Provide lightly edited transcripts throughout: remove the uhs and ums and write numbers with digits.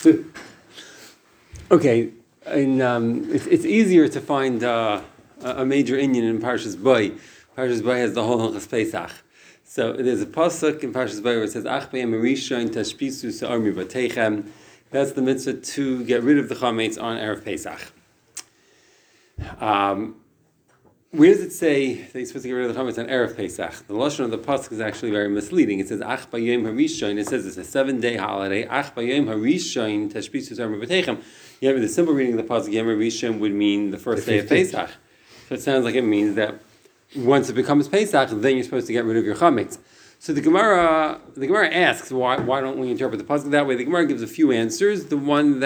Okay, and it's easier to find a major Indian in Parshas Bo. Parshas Bo has the whole Hilchos Pesach. So there's a pasuk in Parshas Bo where it says, "Ach b'yom harishon tashpisu se'ar mivatechem." That's the mitzvah to get rid of the chametz on Erev Pesach. Where does it say that you're supposed to get rid of the chametz on Erev Pesach? The lashon of the pasuk is actually very misleading. It says Ach b'yom harishon. It says it's a 7-day holiday. Ach b'yom harishon tashpisu se'ar mivatechem. Yeah, but the simple reading of the pasuk Yom Harishon would mean the first day of Pesach. So it sounds like it means that once it becomes Pesach, then you're supposed to get rid of your chametz. So the Gemara asks, why don't we interpret the pasuk that way? The Gemara gives a few answers. The one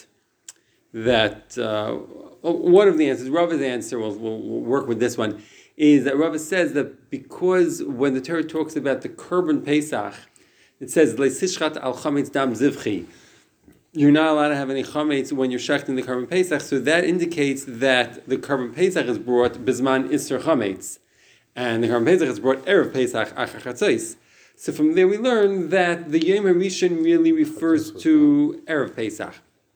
one of the answers, Rava's answer, we'll work with this one, is that Rava says that because when the Torah talks about the Korban Pesach, it says Leisishchat al chametz dam zivchi. You're not allowed to have any chametz when you're shechting the Korban Pesach, so that indicates that the Korban Pesach is brought bisman isser chametz, and the Korban Pesach is brought erev Pesach achar chatzos. So from there we learn that the Yom Harishon really refers to erev Pesach.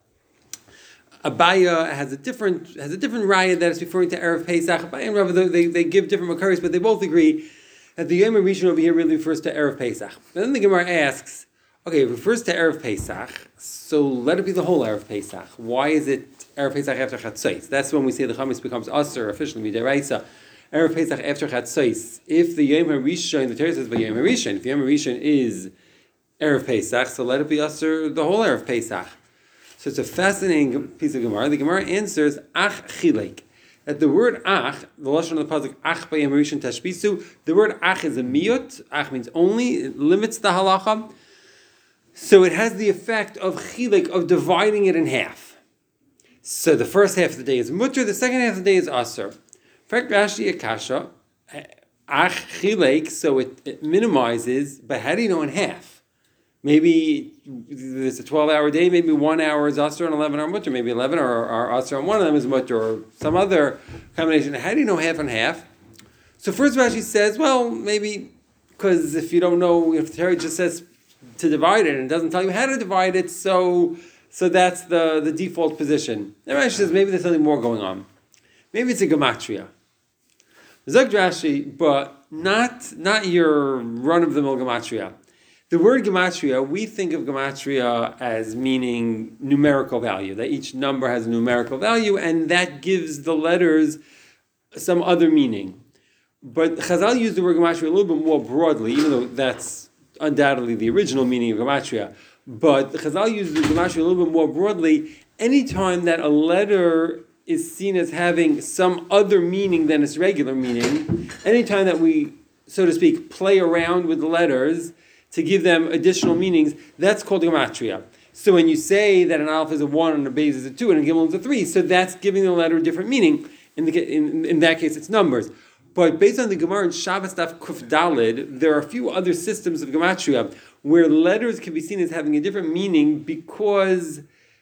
Abaya has a different raya that is referring to erev Pesach. Abaya and Rava they give different makaris, but they both agree that the Yom Harishon over here really refers to erev Pesach. And then the Gemara asks, okay, it refers to Erev Pesach, so let it be the whole Erev Pesach. Why is it Erev Pesach after Chatzos? That's when we say the Chametz becomes Aser, officially, Midaraisa. Erev Pesach after Chatzos. If the Yom Harishon, the Torah says by Yom Harishon, if Yom Harishon is Erev Pesach, so let it be Aser, the whole Erev Pesach. So it's a fascinating piece of Gemara. The Gemara answers, Ach Chilek. That the word Ach, the lashon of the pasuk Ach by Yom Harishon Tashpisu, the word Ach is a miyut. Ach means only, it limits the halacha. So it has the effect of chilek, of dividing it in half. So the first half of the day is mutter, the second half of the day is aser. In fact, Rashi Akasha, ach chilek, so it minimizes, but how do you know in half? Maybe it's a 12-hour day, maybe 1 hour is aser and 11 are mutter, maybe 11 are aser and one of them is mutter, or some other combination. How do you know half and half? So first Rashi says, well, maybe, because if you don't know, if the Torah just says to divide it and it doesn't tell you how to divide it, so that's the default position. Then Rashi says maybe there's something more going on. Maybe it's a gematria. Zog Rashi, but not your run-of-the-mill gematria. The word gematria, we think of gematria as meaning numerical value, that each number has a numerical value, and that gives the letters some other meaning. But Chazal used the word gematria a little bit more broadly, even though that's undoubtedly the original meaning of gematria. But the Chazal uses the gematria a little bit more broadly. Anytime that a letter is seen as having some other meaning than its regular meaning, anytime that we, so to speak, play around with the letters to give them additional meanings, that's called gematria. So when you say that an aleph is a 1 and a beis is a 2 and a gimel is a 3, so that's giving the letter a different meaning. In that case, it's numbers. But based on the Gemara in Shabbos Daf Kuf Dalid, there are a few other systems of gematria where letters can be seen as having a different meaning because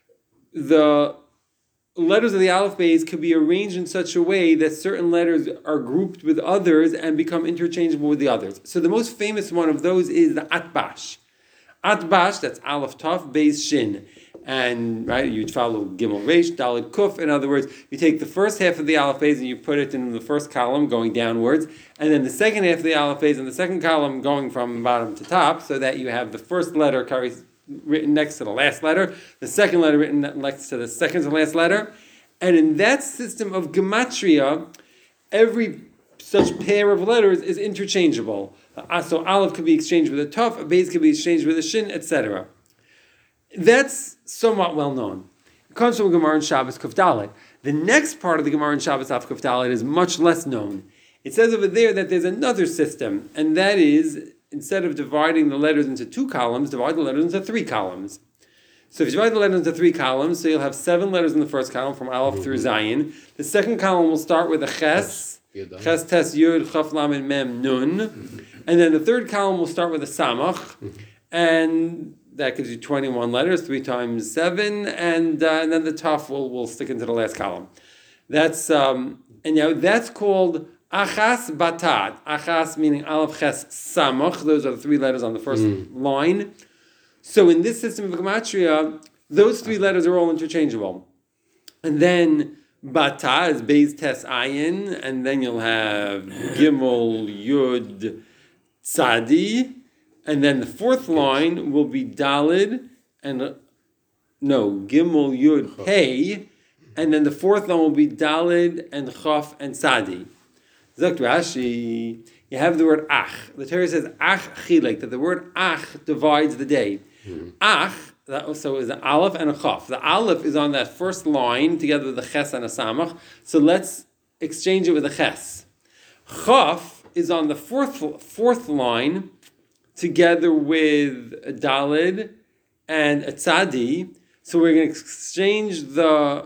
the letters of the Aleph Beis could be arranged in such a way that certain letters are grouped with others and become interchangeable with the others. So the most famous one of those is the Atbash. Atbash, that's Aleph Taf, Beis Shin. And right, you'd follow Gimel Reish, Daled Kuf. In other words, you take the first half of the Aleph Beis and you put it in the first column going downwards, and then the second half of the Aleph Beis in the second column going from bottom to top, so that you have the first letter written next to the last letter, the second letter written next to the second to last letter. And in that system of gematria, every such pair of letters is interchangeable. So Aleph could be exchanged with a Taf, a Beis could be exchanged with a Shin, etc. That's somewhat well known. It comes from Gemara in Shabbos Kuf Dalet. The next part of the Gemara in Shabbos Kuf Dalet is much less known. It says over there that there's another system, and that is, instead of dividing the letters into 2 columns, divide the letters into 3 columns. So if you divide the letters into 3 columns, so you'll have 7 letters in the first column from Aleph through Zayin. The second column will start with a Ches, Ches, Tes, Yud, Chaf, Lamed, Mem, Nun. And then the third column will start with a Samach, and that gives you 21 letters, 3 times 7, and then the Taf will stick into the last column. That's that's called Achas Batad. Achas meaning Aleph Ches Samach. Those are the 3 letters on the first line. So in this system of gematria, Those three letters are all interchangeable. And then Bata is Beis Tes Ayin, and then you'll have Gimel Yud Tzadi, and then the fourth line will be Dalid, and Gimel Yud Hey, and then the fourth line will be Dalid and Chaf and Tzadi. Zok Rashi, you have the word Ach. The Torah says Ach Chilek, that the word Ach divides the day. Ach, that also is an Aleph and a Chaf. The Aleph is on that first line together with the Ches and a Samach. So let's exchange it with a Ches. Chaf is on the fourth line together with a Dalid and a Tzadi. So we're going to exchange the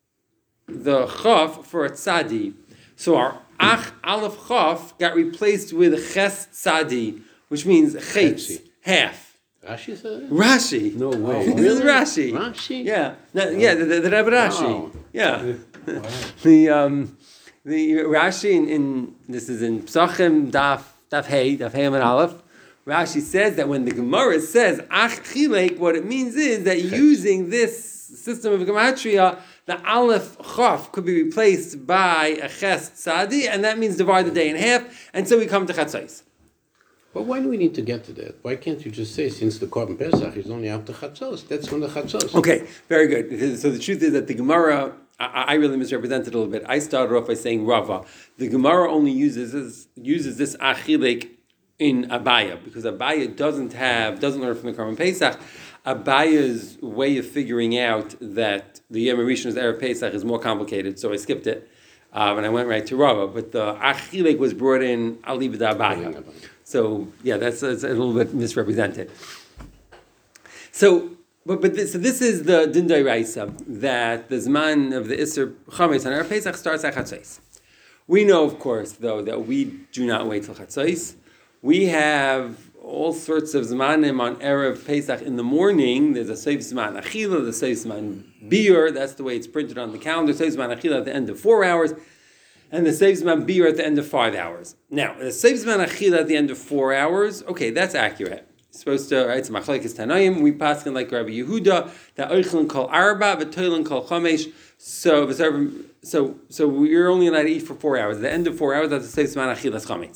Chaf for a Tzadi. So our Ach Aleph Chaf got replaced with Ches Tzadi, which means Chetz, half. Rashi said it? Rashi. No way. This is Rashi. Rashi? Yeah. The Rebbe Rashi. Wow. Yeah. Wow. The Rashi in this is in Psachim Daf Hey and Aleph. Rashi says that when the Gemara says Ach Chilek, what it means is that using this system of gematria, the Aleph Chaf could be replaced by a Ches Tzadi, and that means divide the day in half, and so we come to Chatzos. But why do we need to get to that? Why can't you just say, since the Korban Pesach is only after Chatzos, that's when the Chatzos. Okay, very good. So the truth is that the Gemara, I really misrepresented a little bit. I started off by saying Rava. The Gemara only uses this Achilek in Abaya, because Abaya doesn't learn from the Korban Pesach. Abaya's way of figuring out that the Yom Rishon's Erev Pesach is more complicated, so I skipped it, and I went right to Rava. But the Achilek was brought in Aliv Abaya. So yeah, that's a little bit misrepresented. So, this is the Dindai Raisa, that the Zman of the Isser Chametz on Erev Pesach starts at Chatzos. We know, of course, though, that we do not wait till Chatzos. We have all sorts of Zmanim on Erev Pesach in the morning. There's a Seif Zman Achila, the Seif Zman Biur, that's the way it's printed on the calendar. Seif Zman Achila at the end of 4 hours, and the Seif Zman Biur at the end of 5 hours. Now, the Seif Zman Achila at the end of 4 hours, okay, that's accurate. It's supposed to, right, it's Machlekes Tanaim, we pass in like Rabbi Yehuda, that Oichlin Kol Arba, V'toilin Kol Chomesh, so we're only allowed to eat for 4 hours. At the end of 4 hours, that's the Seif Zman Achilas Chometz.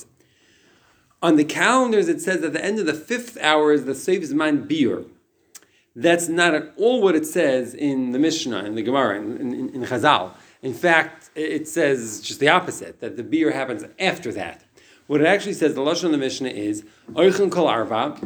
On the calendars, it says at the end of the 5th hour is the Seif Zman Biur. That's not at all what it says in the Mishnah, in the Gemara, in Chazal. In fact, it says just the opposite, that the Biur happens after that. What it actually says, the Lashon of the Mishnah is, Oichlin Kol Arba,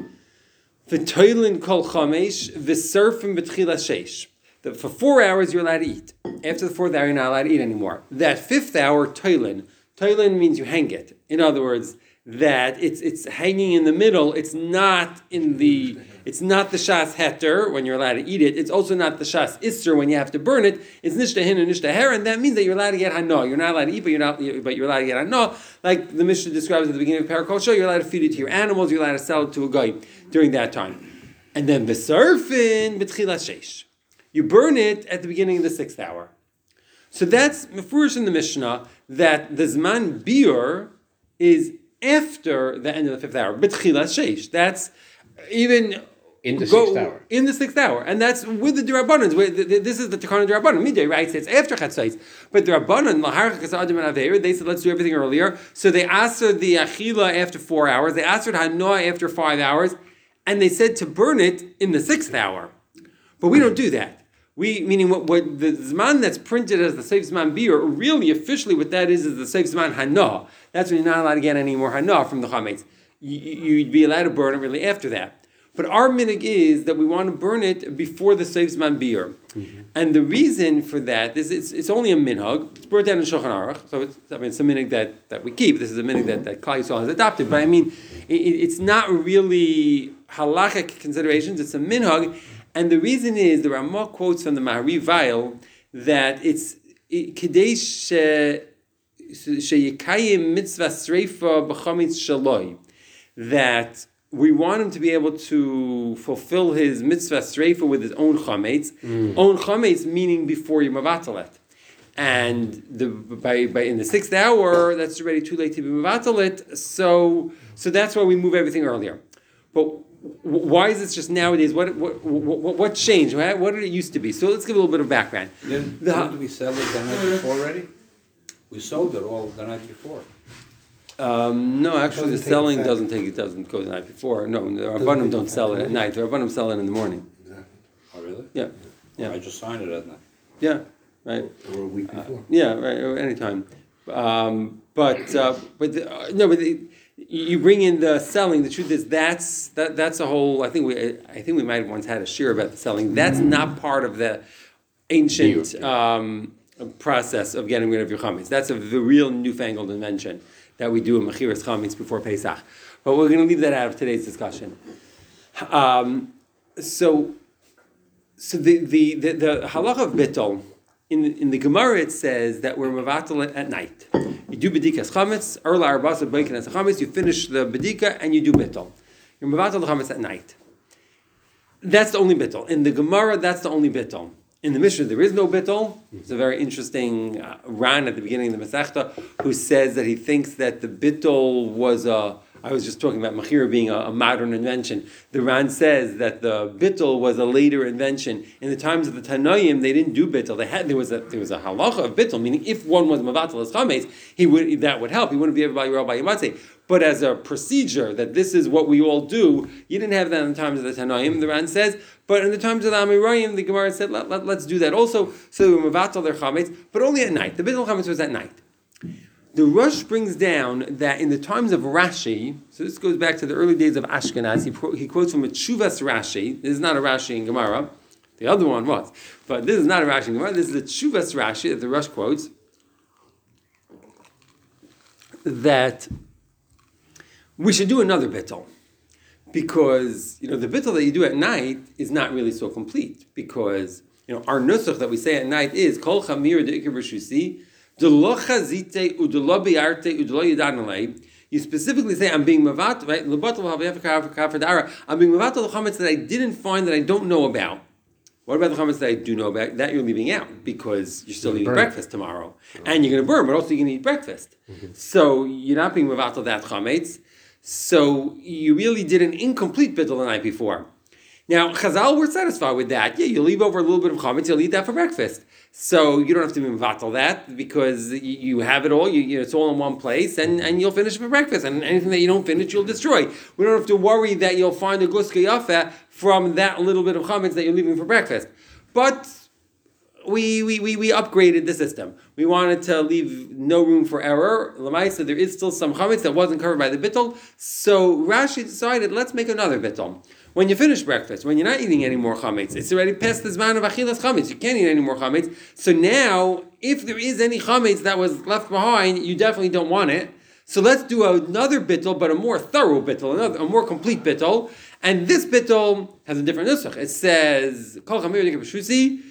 V'toilin Kol Chomesh, V'surfim B'tchilas Sheish. For 4 hours, you're allowed to eat. After the 4th hour, you're not allowed to eat anymore. That 5th hour, Toilin means you hang it. In other words, that it's hanging in the middle. It's not the shas heter when you're allowed to eat it. It's also not the shas isser when you have to burn it. It's nishta hin and nishta her, and that means that you're allowed to get hana. You're not allowed to eat, but you're allowed to get hana. Like the Mishnah describes at the beginning of Parakol Shah, you're allowed to feed it to your animals. You're allowed to sell it to a guy during that time. And then v'sarfin b'tchilas sheish, you burn it at the beginning of the 6th hour. So that's mefurish in the Mishnah that the zman biur is after the end of the 5th hour. B'tchilas sheish. That's even in the 6th hour. In the 6th hour. And that's with the D'Rabbanan. This is the Tekana D'Rabbanan. Midday, right? It's after Chatzos. But the D'Rabbanan, Laharchas Adam and Aveir, they said, let's do everything earlier. So they answered the Achila after 4 hours. They answered Hanoah after 5 hours. And they said to burn it in the 6th hour. But we don't do that. Meaning what the Zman that's printed as the Seif Zman Biur, really officially what that is the Seif Zman Hanoah. That's when you're not allowed to get any more Hanoah from the Chametz. You'd be allowed to burn it really after that. But our minig is that we want to burn it before the Seif Zman Biur. Mm-hmm. And the reason for that is it's only a minhag. It's brought down in Shulchan Aruch, so it's a minig that we keep. This is a minig that Klal Yisrael has adopted. But I mean, it's not really halachic considerations. It's a minhag. And the reason is, the Ramah quotes from the Mahari Vail that it's Kadesh Sheyikayim Mitzvah Sreifa B'Chametz Shaloi, that we want him to be able to fulfill his Mitzvah Sreifa with his own Chametz. Own Chametz meaning before you Mavatalet. And by in the 6th hour, that's already too late to be Mavatalet, so that's why we move everything earlier. But why is this just nowadays? What changed? What did it used to be? So let's give a little bit of background. Didn't we sell it the night before already? We sold it all the night before. No, actually, the selling doesn't go the night before. No, the Rabbanim don't sell it at night. The Rabbanim sell it in the morning. Exactly. Oh, really? Yeah. I just signed it at night. Yeah, right. Or a week before. Yeah, right. Or anytime. You bring in the selling. The truth is that's a whole. I think we might have once had a shir about the selling. That's not part of the ancient process of getting rid of your chametz. That's the real newfangled invention that we do in Mechiras Chametz before Pesach. But we're going to leave that out of today's discussion. So the halacha of bittul in the Gemara it says that we're mevatel at night. You do bedikas chametz, erla arbasa beikin as chametz. You finish the bedika and you do bittul. You're mevatel the chametz at night. That's the only bittul. In the Gemara, that's the only bittul. In the Mishnah, there is no bittul. It's a very interesting Ran at the beginning of the Masechta who says that he thinks that the bittul was I was just talking about Mechira being a modern invention. The Ran says that the bittul was a later invention. In the times of the Tanoim, they didn't do bittul. There was a halacha of bittul, meaning if one was mavatal as chametz, that would help. He wouldn't be able to buy Yerah by Yamatzeh. But as a procedure, that this is what we all do, you didn't have that in the times of the Tanoim, the Ran says. But in the times of the Amirayim, the Gemara said, let's do that also. So they were mavatal their chametz, but only at night. The bittul chametz was at night. The Rosh brings down that in the times of Rashi, so this goes back to the early days of Ashkenaz, he quotes from a Tshuvas Rashi. This is not a Rashi in Gemara. The other one was. But this is not a Rashi in Gemara. This is a Tshuvas Rashi that the Rosh quotes. That we should do another bittul. Because, the bittul that you do at night is not really so complete. Because, our nusach that we say at night is, Kol chamir de'ikir b'shusi, you specifically say, I'm being mavat, right? I'm being mavat the chametz that I didn't find, that I don't know about. What about the chametz that I do know about? That you're leaving out because you're still eating breakfast tomorrow. And you're going to burn, but also you're going to eat breakfast. Mm-hmm. So you're not being mavat that chametz. So you really did an incomplete bittul the night before. Now, Chazal were satisfied with that. Yeah, you leave over a little bit of chametz, you'll eat that for breakfast. So you don't have to be mevatel that because you have it all. It's all in one place, and you'll finish for breakfast. And anything that you don't finish, you'll destroy. We don't have to worry that you'll find a guska yafa from that little bit of chametz that you're leaving for breakfast. But we upgraded the system. We wanted to leave no room for error. L'maisa, there is still some chametz that wasn't covered by the bittul. So Rashi decided, let's make another bittul. When you finish breakfast, when you're not eating any more chametz, it's already past the zman of achilas chametz. You can't eat any more chametz. So now, if there is any chametz that was left behind, you definitely don't want it. So let's do another bittul, but a more thorough bittul, a more complete bittul. And this bittul has a different nusach. It says, Kol chamir de'ikir b'shusi,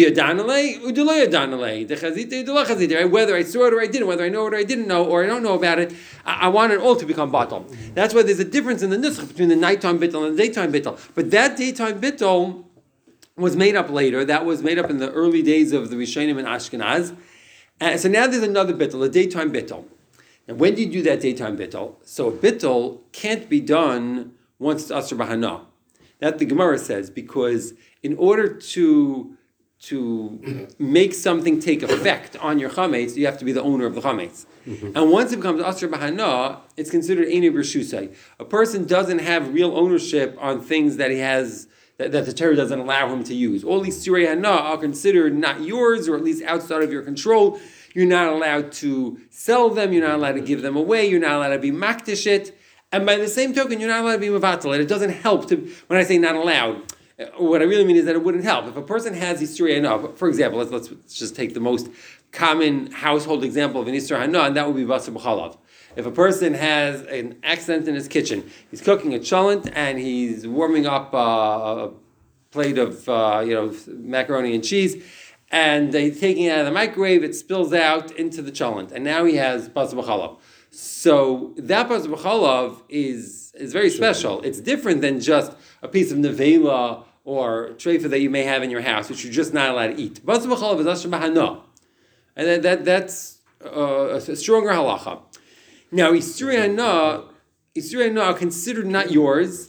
whether I saw it or I didn't, whether I know it or I didn't know, or I don't know about it, I want it all to become batal. That's why there's a difference in the nusach between the nighttime bittul and the daytime bittul. But that daytime bittul was made up later. That was made up in the early days of the Rishonim and Ashkenaz. So now there's another bittul, a daytime bittul. And when do you do that daytime bittul? So a bittul can't be done once it's asr b'hana. That the Gemara says, because in order to make something take effect on your chametz, you have to be the owner of the chametz. Mm-hmm. And once it becomes asr b'hana, it's considered eini b'rshusay. A person doesn't have real ownership on things that he has, that the Torah doesn't allow him to use. All these surei hana are considered not yours, or at least outside of your control. You're not allowed to sell them, you're not allowed to give them away, you're not allowed to be makdish it. And by the same token, you're not allowed to be mevatel it. It doesn't help to, when I say not allowed, what I really mean is that it wouldn't help. If a person has Yisur Hana, for example, let's just take the most common household example of an Yisur Hana, and that would be Basar B'chalav. If a person has an accident in his kitchen, he's cooking a cholent and he's warming up a plate of macaroni and cheese, and he's taking it out of the microwave, it spills out into the cholent, and now he has Basar B'chalav. So that Basar B'chalav is very special. It's different than just a piece of nevela or treifa that you may have in your house, which you're just not allowed to eat. Basar b'chalav is asher b'hana, and that's a stronger halacha. Now, Yisur Hana are considered not yours,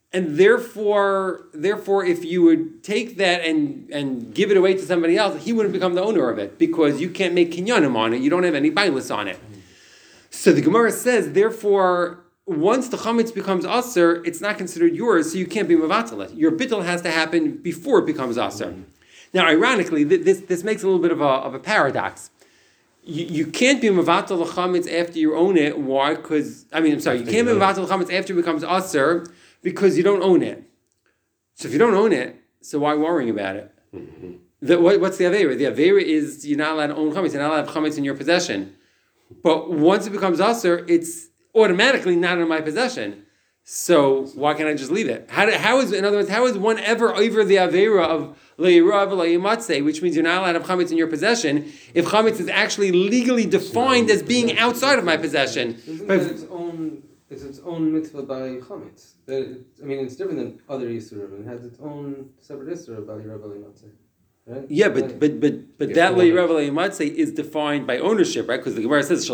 And therefore, if you would take that and give it away to somebody else, he wouldn't become the owner of it because you can't make kinyanim on it. You don't have any bailis on it. So the Gemara says, therefore, once the chametz becomes aser, it's not considered yours, so you can't be mevatel it. Your bittul has to happen before it becomes aser. Now, ironically, this makes a little bit of a paradox. You can't be mevatel the chametz after you own it. Why? You can't be mevatel the chametz after it becomes aser because you don't own it. So if you don't own it, so why worrying about it? What's the avera? The avera is you're not allowed to own chametz. You're not allowed to have chametz in your possession. But once it becomes aser, it's automatically not in my possession. So why can't I just leave it? How is one ever over the avera of le'irav le'imatzeh, which means you're not allowed to have chametz in your possession, if chametz is actually legally defined as being outside of my possession? It's its own mitzvah by chametz. It's different than other Yisurim. It has its own separate Yisur by le'irav le'imatzeh. Right? Yeah, but that le'irav le'imatzeh is defined by ownership, right? Because the Gemara says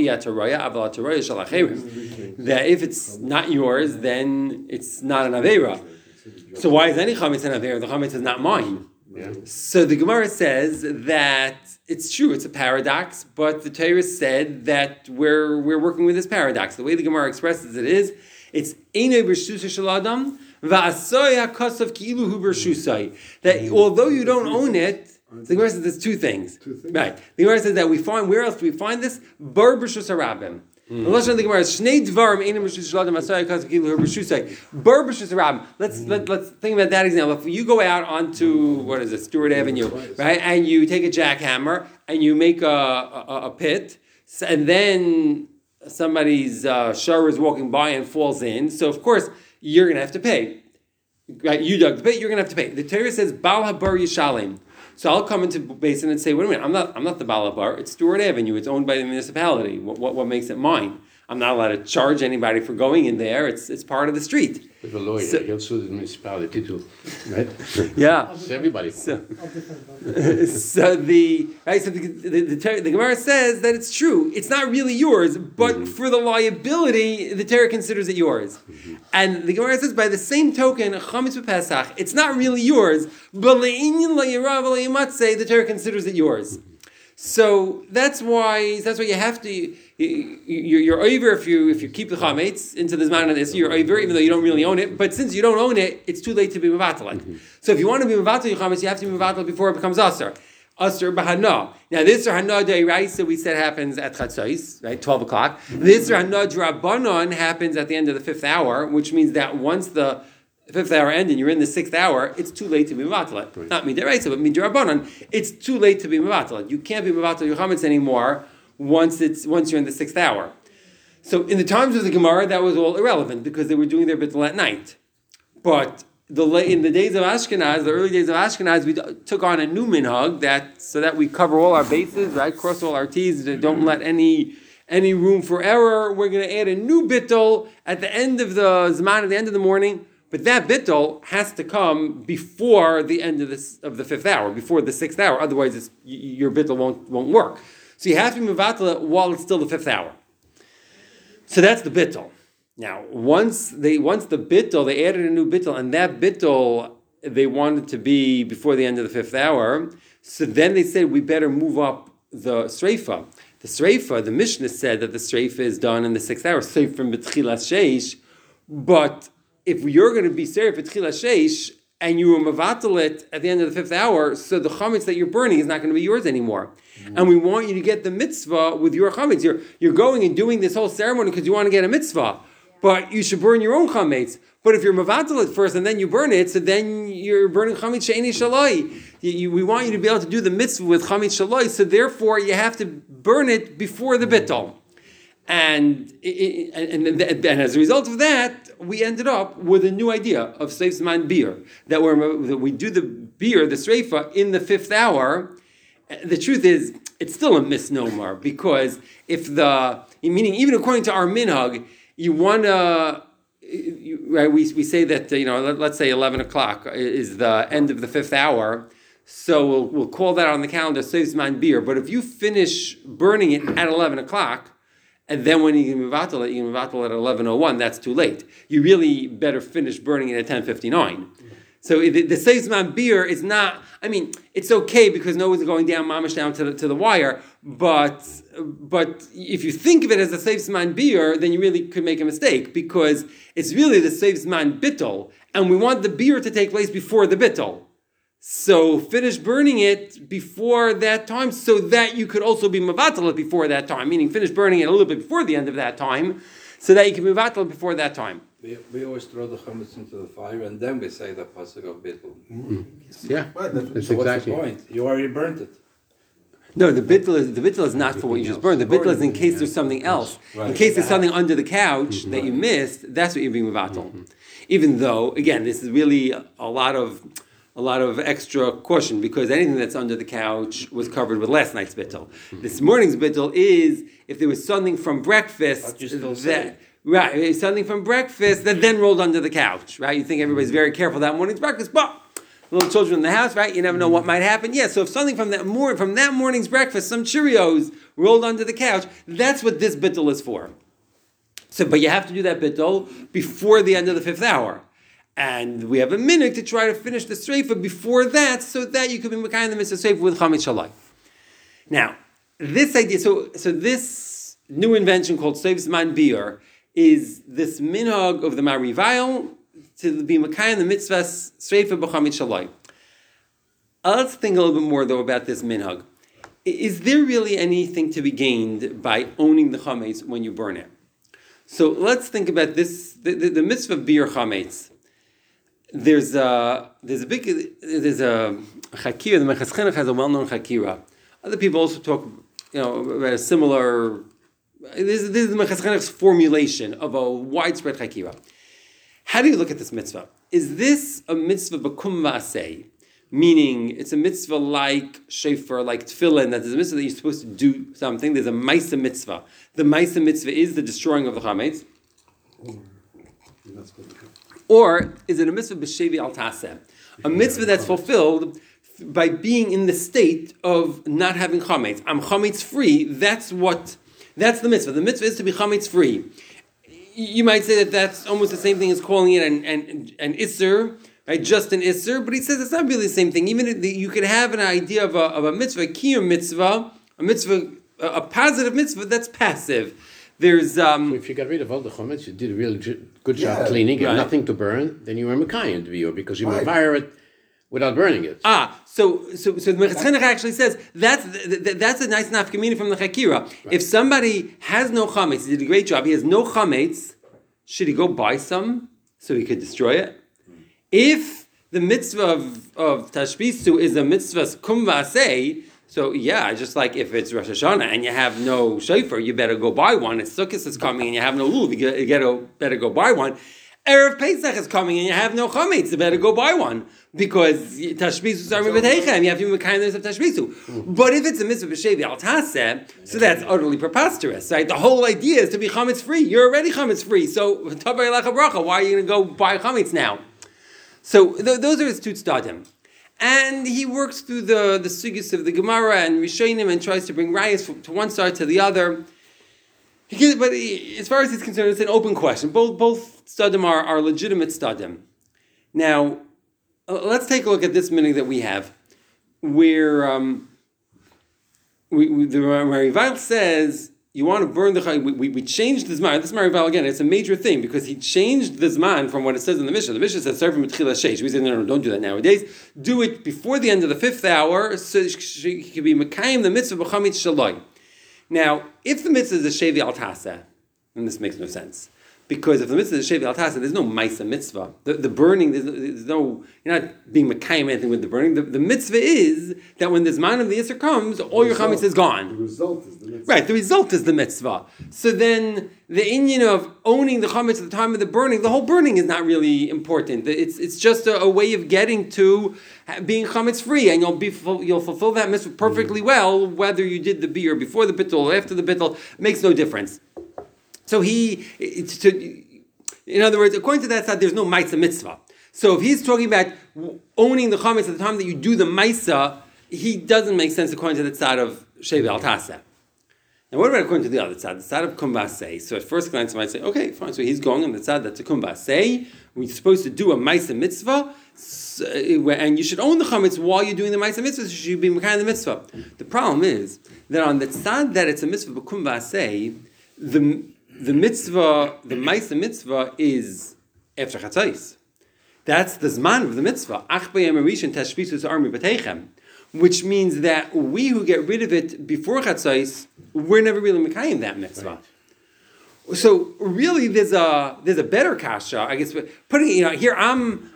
that if it's not yours, then it's not an avera. So why is any chametz an avera? The chametz is not mine. Yeah. So the Gemara says that it's true, it's a paradox, but the Torah said that we're working with this paradox. The way the Gemara expresses it is, it's einay b'shusay shel adam va'asoy hakasav ki'ilu hu b'shusay. That although you don't own it, the Gemara says there's two things. Right. The Gemara says that we find, where else do we find this? Bar b'shus harabim. The Lashon of the Gemara is Shnei Dvarim Einay b'shus shel adam va'asoy hakasav ki'ilu hu b'shusay. Bar b'shus harabim. Let's think about that example. If you go out onto Stewart Avenue, right, and you take a jackhammer and you make a pit, and then somebody's shower is walking by and falls in, so of course you're going to have to pay. Right? You dug the pit, you're going to have to pay. The Torah says Baal Habar Yishalim. So I'll come into Basin and say, wait a minute, I'm not the Baal Habar. It's Stewart Avenue. It's owned by the municipality. What makes it mine? I'm not allowed to charge anybody for going in there. It's part of the street. With a lawyer, he'll sue the municipality too, right? Yeah. It's everybody. So the Gemara says that it's true. It's not really yours, but for the liability, the Torah considers it yours. And the Gemara says, by the same token, chametz b'Pesach, it's not really yours, but le'inyan le'irav le'imatzeh, the Torah considers it yours. So that's why you have to. You're over if you keep the chametz into the zman of this. You're over even though you don't really own it. But since you don't own it, it's too late to be mevatel. So if you want to be mevatel your chametz, you have to be mevatel before it becomes aser. Aser b'hana. Now this hana deiraisa we said happens at chatzos, right, 12 o'clock. This hana drabanan happens at the end of the 5th hour, which means that once the 5th hour ends and you're in the 6th hour, it's too late to be mevatel. Right. Not midiraisa, but midrabanan. It's too late to be mevatel. You can't be mevatel your chametz anymore once you're in the 6th hour. So in the times of the Gemara, that was all irrelevant because they were doing their bittul at night. But in the days of Ashkenaz, the early days of Ashkenaz, we took on a new minhag so that we cover all our bases, right? Cross all our T's, don't let any room for error. We're going to add a new bittul at the end of the Zman, at the end of the morning. But that bittul has to come before the end of the 5th hour, before the 6th hour. Otherwise, your bittul won't work. So you have to be mevatel while it's still the 5th hour. So that's the bittul. Now, once the bittul, they added a new bittul, and that bittul they wanted to be before the end of the 5th hour. So then they said we better move up the sreifa. The sreifa, the Mishnah said that the sreifa is done in the 6th hour, sreifa from b'tchilas sheish. But if you're going to be sreifa b'tchilas sheish and you were mevatel it at the end of the 5th hour, so the chametz that you're burning is not going to be yours anymore. And we want you to get the mitzvah with your chametz. You're going and doing this whole ceremony because you want to get a mitzvah. But you should burn your own chametz. But if you're mevatel it first and then you burn it, so then you're burning chametz she'eni shaloi. We want you to be able to do the mitzvah with chametz shaloi, so therefore you have to burn it before the bittul. And as a result of that, we ended up with a new idea of Seif Zman beer, that we do the beer, the sreifa, in the 5th hour. The truth is, it's still a misnomer, because meaning even according to our minhag, you want to, right? We say that let's say 11 o'clock is the end of the 5th hour, so we'll call that on the calendar Seif Zman beer. But if you finish burning it at 11 o'clock, and then when you can mevatel it, you can mevatel at 11:01. That's too late. You really better finish burning it at 10:59. So the Seisman beer is not. I mean, it's okay because no one's going down, mamish down to the wire. But if you think of it as a Seisman beer, then you really could make a mistake because it's really the Seisman bittel, and we want the beer to take place before the bittel. So finish burning it before that time, so that you could also be mevatel it before that time. Meaning, finish burning it a little bit before the end of that time, so that you can mevatel it before that time. We always throw the chametz into the fire and then we say the pasuk of bittul. Yeah, that's So what's exactly. the point? You already burnt it. No, the bittel is not for what you just burned. The bittel is in case there's something else. Right. In case there's something under the couch that you missed, that's what you're being mevatel. Even though, again, this is really a lot of extra caution because anything that's under the couch was covered with last night's bittel. This morning's bittel is if there was something from breakfast But you still say. right, something from breakfast that then rolled under the couch, right? You think everybody's very careful that morning's breakfast, but little children in the house, right? You never know what might happen. Yeah, so if something from that morning's breakfast, some Cheerios rolled under the couch, that's what this bittul is for. So, but you have to do that bittul before the end of the 5th hour. And we have a minute to try to finish the streifa before that, so that you can be mekayim the mitzvah streifa with chametz shalai. Now, this idea, so this new invention called Seif Zman Biur is this minhag of the Marivail to be mekayim the mitzvah streifa b'chametz shalai. Let's think a little bit more though about this minhag. Is there really anything to be gained by owning the chametz when you burn it? So let's think about this: the mitzvah of biur chametz. There's a chakira. The Mechas Chinuch has a well-known chakira. Other people also talk, about a similar. This is the Mechas Chinuch's formulation of a widespread chakira. How do you look at this mitzvah? Is this a mitzvah b'kum v'aseh? Meaning, it's a mitzvah like shofar, like tefillin, that there's a mitzvah that you're supposed to do something. There's a ma'isa mitzvah. The ma'isa mitzvah is the destroying of the chametz. Or is it a mitzvah b'shevi al taseh? A mitzvah that's fulfilled by being in the state of not having chametz. I'm chametz free. That's the mitzvah. The mitzvah is to be chametz free. You might say that that's almost the same thing as calling it an isser, right? Just an isser, but he says it's not really the same thing. Even you could have an idea of a mitzvah, a kiyum mitzvah, a positive mitzvah that's passive. There's So if you got rid of all the chametz, you did a really good job cleaning, you have nothing to burn, then you were mekayim to biur because you fire it without burning it. So the Mechas Chinuch actually says that's a nice nafkamina from the chakira. Right. If somebody has no chametz, he did a great job. He has no chametz. Should he go buy some so he could destroy it? If the mitzvah of tashbisu is a mitzvah kum v'aseh, so yeah, just like if it's Rosh Hashanah and you have no shofar, you better go buy one. If Sukkot is coming and you have no lulav, you better go buy one. Erev Pesach is coming and you have no chametz, you better go buy one. Because tashbisu are mivadechem, you have to be kindness of tashbisu. But if it's a mitzvah b'shevi al taseh, so that's utterly preposterous, right? The whole idea is to be chametz free. You're already chametz free, so tabay lecha bracha. Why are you going to go buy chametz now? So those are his two tzadim. And he works through the sugis of the Gemara and Rishonim and tries to bring rayas to one side to the other. But as far as he's concerned, it's an open question. Both tzadim are legitimate tzadim. Now, let's take a look at this minute that we have, where the Marival says, you want to burn the Chai. We changed the Zman. This Marival, again, it's a major thing because he changed the Zman from what it says in the Mishnah. The Mishnah says, serve from Tchila Sheish. We say, no, don't do that nowadays. Do it before the end of the 5th hour so she can be Mekayim the mitzvah b'chametz shalai. Now, if the mitzvah is a Shevi al Taseh, then this makes no sense. Because if the mitzvah is a Shevi al Taseh, there's no Maisa mitzvah. The burning, there's no, you're not being Mekayim anything with the burning. The mitzvah is that when the Zman of the Yisr comes, all your chametz is gone. The result is the mitzvah. Right, the result is the mitzvah. So then the inyan of owning the chametz at the time of the burning, the whole burning is not really important. It's just a way of getting to being chametz free, and you'll fulfill that mitzvah perfectly well, whether you did the biur before the bittul or after the bittul, makes no difference. So in other words, according to that side, there's no maisa mitzvah. So if he's talking about owning the chametz at the time that you do the maisa, he doesn't make sense according to the side of Shevi al Taseh. Now, what about according to the other tzad, the tzad of kumbasei? So at first glance, you might say, okay, fine. So he's going on the tzad that's a kumbasei. We're supposed to do a ma'aseh mitzvah, and you should own the chametz while you're doing the ma'aseh mitzvah. So you should be mekayim the mitzvah. The problem is that on the tzad that it's a mitzvah b'kumbasei, the mitzvah, the ma'aseh mitzvah is after chatzos. That's the zman of the mitzvah. Ach b'yam arishin tashbisus armi b'teichem. Which means that we who get rid of it before Chatzos, we're never really mekayim that mitzvah. Right. So really, there's a better kasha, I guess. Putting here, I'm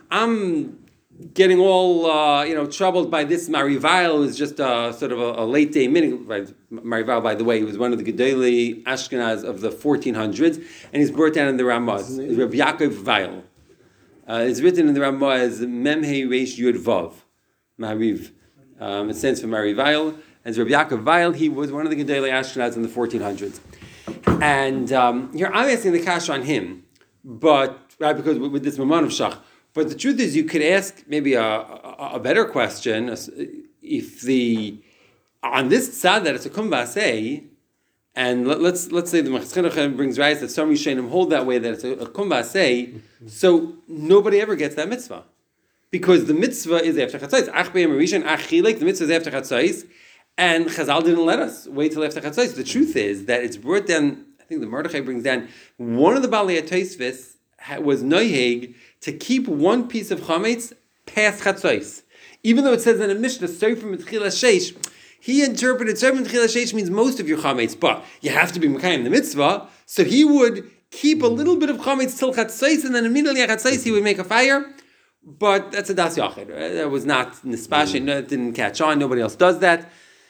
getting all troubled by this Marival, who's just sort of a late day meeting. Right? Marival, by the way, he was one of the Gedolei Ashkenaz of the 1400s, and he's brought down in the Ramaz. Rabbi Yaakov Weil. It's written in the Ramah as Memhei Reish Yud Vav, Mariv. It stands for Marival. As Rabbi Yaakov Weil, he was one of the Gedolei Ashkenaz in the 1400s. And here I'm asking the kasha on him, but right, because with this Maman of Shach. But the truth is, you could ask maybe a better question. If on this tzad that it's a kumbasei, and let's say the Machzchinuch brings rise that some Rishonim hold that way, that it's a kumbasei, so nobody ever gets that mitzvah. Because the mitzvah is after Chatzos. Ach b'yam arishin, ach chilek, the mitzvah is after Chatzos, and Chazal didn't let us wait till after Chatzos. The truth is that it's brought down, I think the Mordechai brings down, one of the Balei HaTosfos was noiheg to keep one piece of chametz past Chatzos. Even though it says in a Mishnah, Sofer M'tchila Sheish, he interpreted Sofer M'tchila Sheish means most of your chametz, but you have to be Mekayim the mitzvah, so he would keep a little bit of chametz till Chatzos, and then immediately at Chatzos he would make a fire. But that's a das yachid. That was not nispashin. It didn't catch on. Nobody else does that.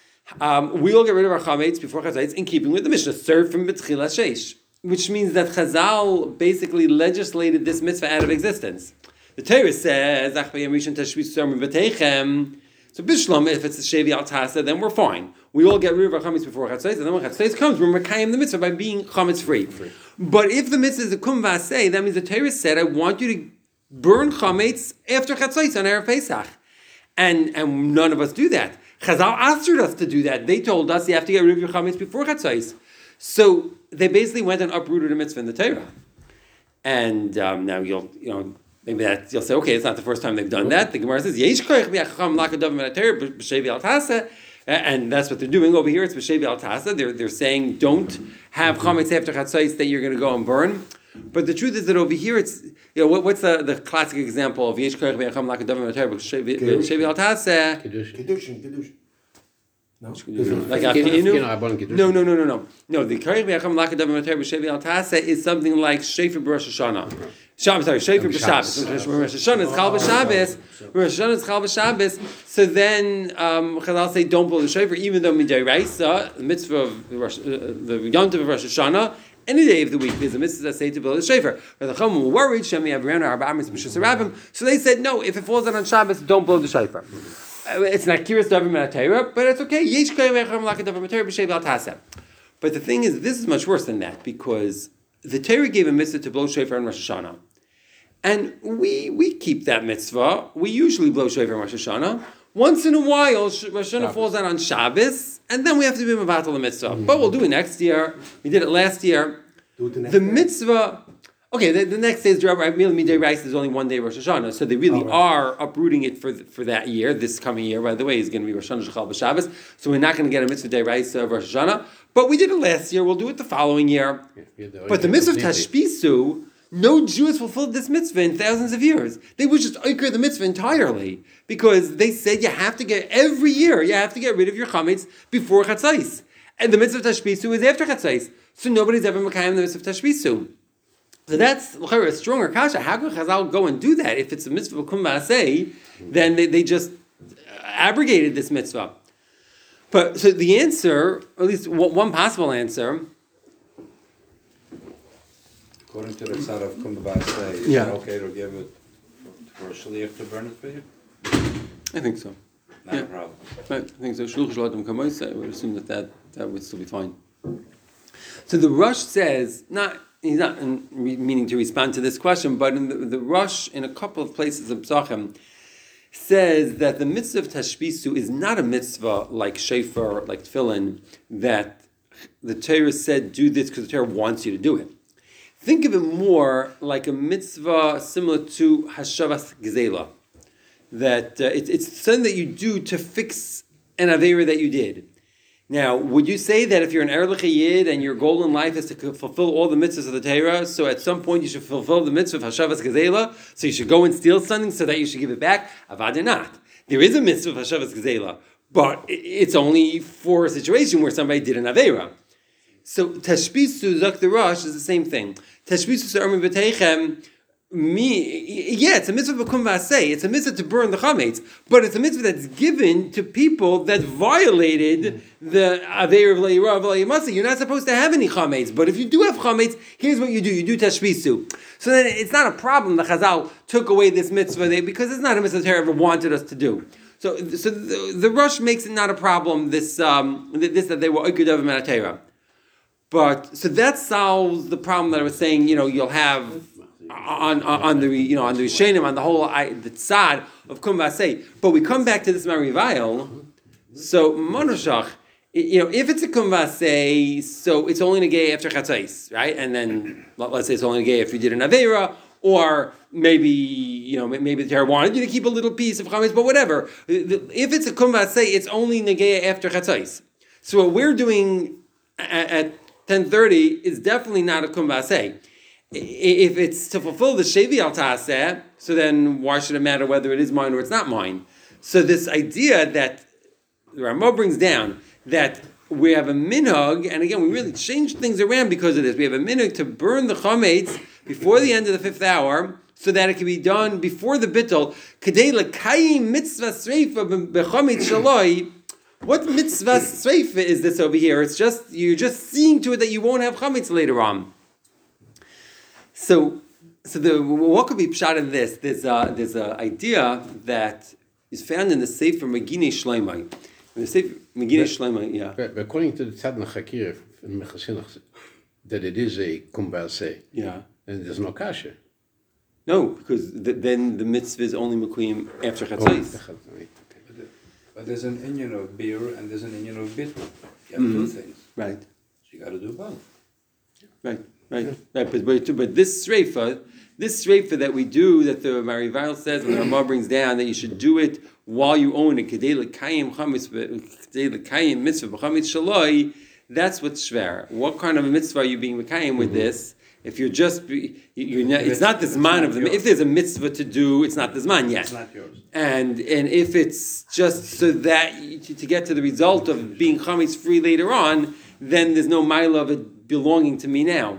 We all get rid of our chametz before chatzos in keeping with the Mishnah. Serve from b'tchila sheish, which means that Chazal basically legislated this mitzvah out of existence. The Torah says, "Ach b'yam rishon tashbis sarmim v'teichem." So bishlam, if it's a shevi al tasa, then we're fine. We all get rid of our chametz before chatzos, and then when chatzos comes, we're mekayim the mitzvah by being chametz free. But if the mitzvah is a kum v'aseh, that means the Torah said, "I want you to burn chametz after Chatzos on Erev Pesach." And none of us do that. Chazal asked us to do that. They told us you have to get rid of your chametz before Chatzos. So they basically went and uprooted a mitzvah in the Torah. And now you'll say, okay, it's not the first time they've done that. The Gemara says, Yesh koich b'yachacham lakadav min haTorah b'shevi al tasa. And that's what they're doing over here. It's b'shevi al tasa. They're saying don't have chametz after Chatzos that you're going to go and burn. But the truth is that over here, it's what's the classic example of Yesh Koich B'Yacham Lakadav V'Mater B'Shevi Al Taseh? Kiddushin. No? Like Afkinu? No, the Koich B'Yacham Lakadav V'Mater B'Shevi Al Taseh is something like Shefer B'Rosh Hashanah. Shefer B'Shabbos. Rosh Hashanah is Chal B'Shabbos. Rosh Hashanah is Chal B'Shabbos. So then Chazal say don't blow the Shefer, even though Midei Raisa, the mitzvah of the Yom Tov of Rosh Hashanah, any day of the week, there's a mitzvah that say to blow the shofar. But the Chum were worried, so they said, no, if it falls on Shabbos, don't blow the shofar. It's not curious to but it's okay. But the thing is, this is much worse than that, because the Torah gave a mitzvah to blow shofar on Rosh Hashanah. And we keep that mitzvah. We usually blow shofar on Rosh Hashanah. Once in a while, Rosh Hashanah falls out on Shabbos, and then we have to be mevatel the mitzvah. But we'll do it next year. We did it last year. The mitzvah, okay, the next day is Midei Rice is only one day Rosh Hashanah, so they really are uprooting it for that year. This coming year, by the way, is going to be Rosh Hashanah Shechal B'Shabbos, so we're not going to get a mitzvah day Rice of Rosh Hashanah. But we did it last year. We'll do it the following year. But the mitzvah of Tashbisu, no Jew has fulfilled this mitzvah in thousands of years. They would just oiker the mitzvah entirely, because they said every year you have to get rid of your chametz before chatzais, and the mitzvah of tashbisu is after chatzais. So nobody's ever mekayim the mitzvah of tashbisu. So that's a stronger kasha. How can Chazal go and do that if it's a mitzvah of kum ba'aseh? Then they just abrogated this mitzvah. But so the answer, or at least one possible answer. According to the tzad of Kum B'Aseh, is it okay to give it for a shliach to burn it for you? I think so. Not a problem. Right. I think so. Shluch Shalatim Kamoiseh, I would assume that would still be fine. So the Rush says, he's not meaning to respond to this question, but in the Rush, in a couple of places of Psachim, says that the mitzvah of Tashbisu is not a mitzvah like Shofar, like Tefillin, that the Torah said do this because the Torah wants you to do it. Think of it more like a mitzvah similar to Hashavas Gezela. That it's something that you do to fix an Aveira that you did. Now, would you say that if you're an Erlich Yid and your goal in life is to fulfill all the mitzvahs of the Torah, so at some point you should fulfill the mitzvah of Hashavas Gezela, so you should go and steal something so that you should give it back? Avad not. There is a mitzvah of Hashavas Gezela, but it's only for a situation where somebody did an Aveira. So Tashbisu Zak the Rosh is the same thing. Tashbisu Sa'armi B'teichem, it's a mitzvah b'kum v'aseh. It's a mitzvah to burn the chametz, but it's a mitzvah that's given to people that violated the aveir of le'irav le'yamasa. You're not supposed to have any chametz, but if you do have chametz, here's what you do: you do tashbisu. So then it's not a problem. The Chazal took away this mitzvah because it's not a mitzvah the Torah ever wanted us to do. So the Rosh makes it not a problem. This that they were oikudav manatera, but so that solves the problem that I was saying. You'll have. On the Rishonim, on the whole the tzad of Kum Vasei. But we come back to this Marivayel. So Monoshach, if it's a Kum Vasei, so it's only negay after Chatzais, right? And then let's say it's only negay if you did an Aveira, or maybe the Torah wanted you to keep a little piece of Chametz, but whatever. If it's a Kum Vasei, it's only negay after Chatzais. So what we're doing at 10:30 is definitely not a Kum Vasei. If it's to fulfill the Shevi al Ta'aseh, so then why should it matter whether it is mine or it's not mine? So this idea that the Ramah brings down, that we have a minhag, and again, we really changed things around because of this. We have a minhag to burn the chametz before the end of the 5th hour, so that it can be done before the bittul. Kadei l'kayim mitzvah sreifa b'chametz shaloi. What mitzvah sreifa is this over here? You're just seeing to it that you won't have chametz later on. So what could be pshat in this? There's a idea that is found in the Sefer Meginei Shloimeh. The Sefer Meginei Shloimeh, yeah. But according to the Tzadna Chakir in Mechasinach, that it is a Kum Vasei. Yeah. And there's no kasha. No, because then the mitzvah is only mekuyim after Chatzos. But there's an inyan of beer and there's an inyan of bittul. You have two things. Right. So you got to do both. Right. But this shreifa that we do, that the Marival says, and the Ramah brings down, that you should do it while you own it, kedei l'kayim mitzvah b'chametz shaloi, that's what's shver. What kind of a mitzvah are you being mekayim with this? If you're just, it's not the zman of the. If there's a mitzvah to do, it's not the zman yet. It's not yours. And if it's just so that to get to the result of being chametz free later on, then there's no mile of it belonging to me now.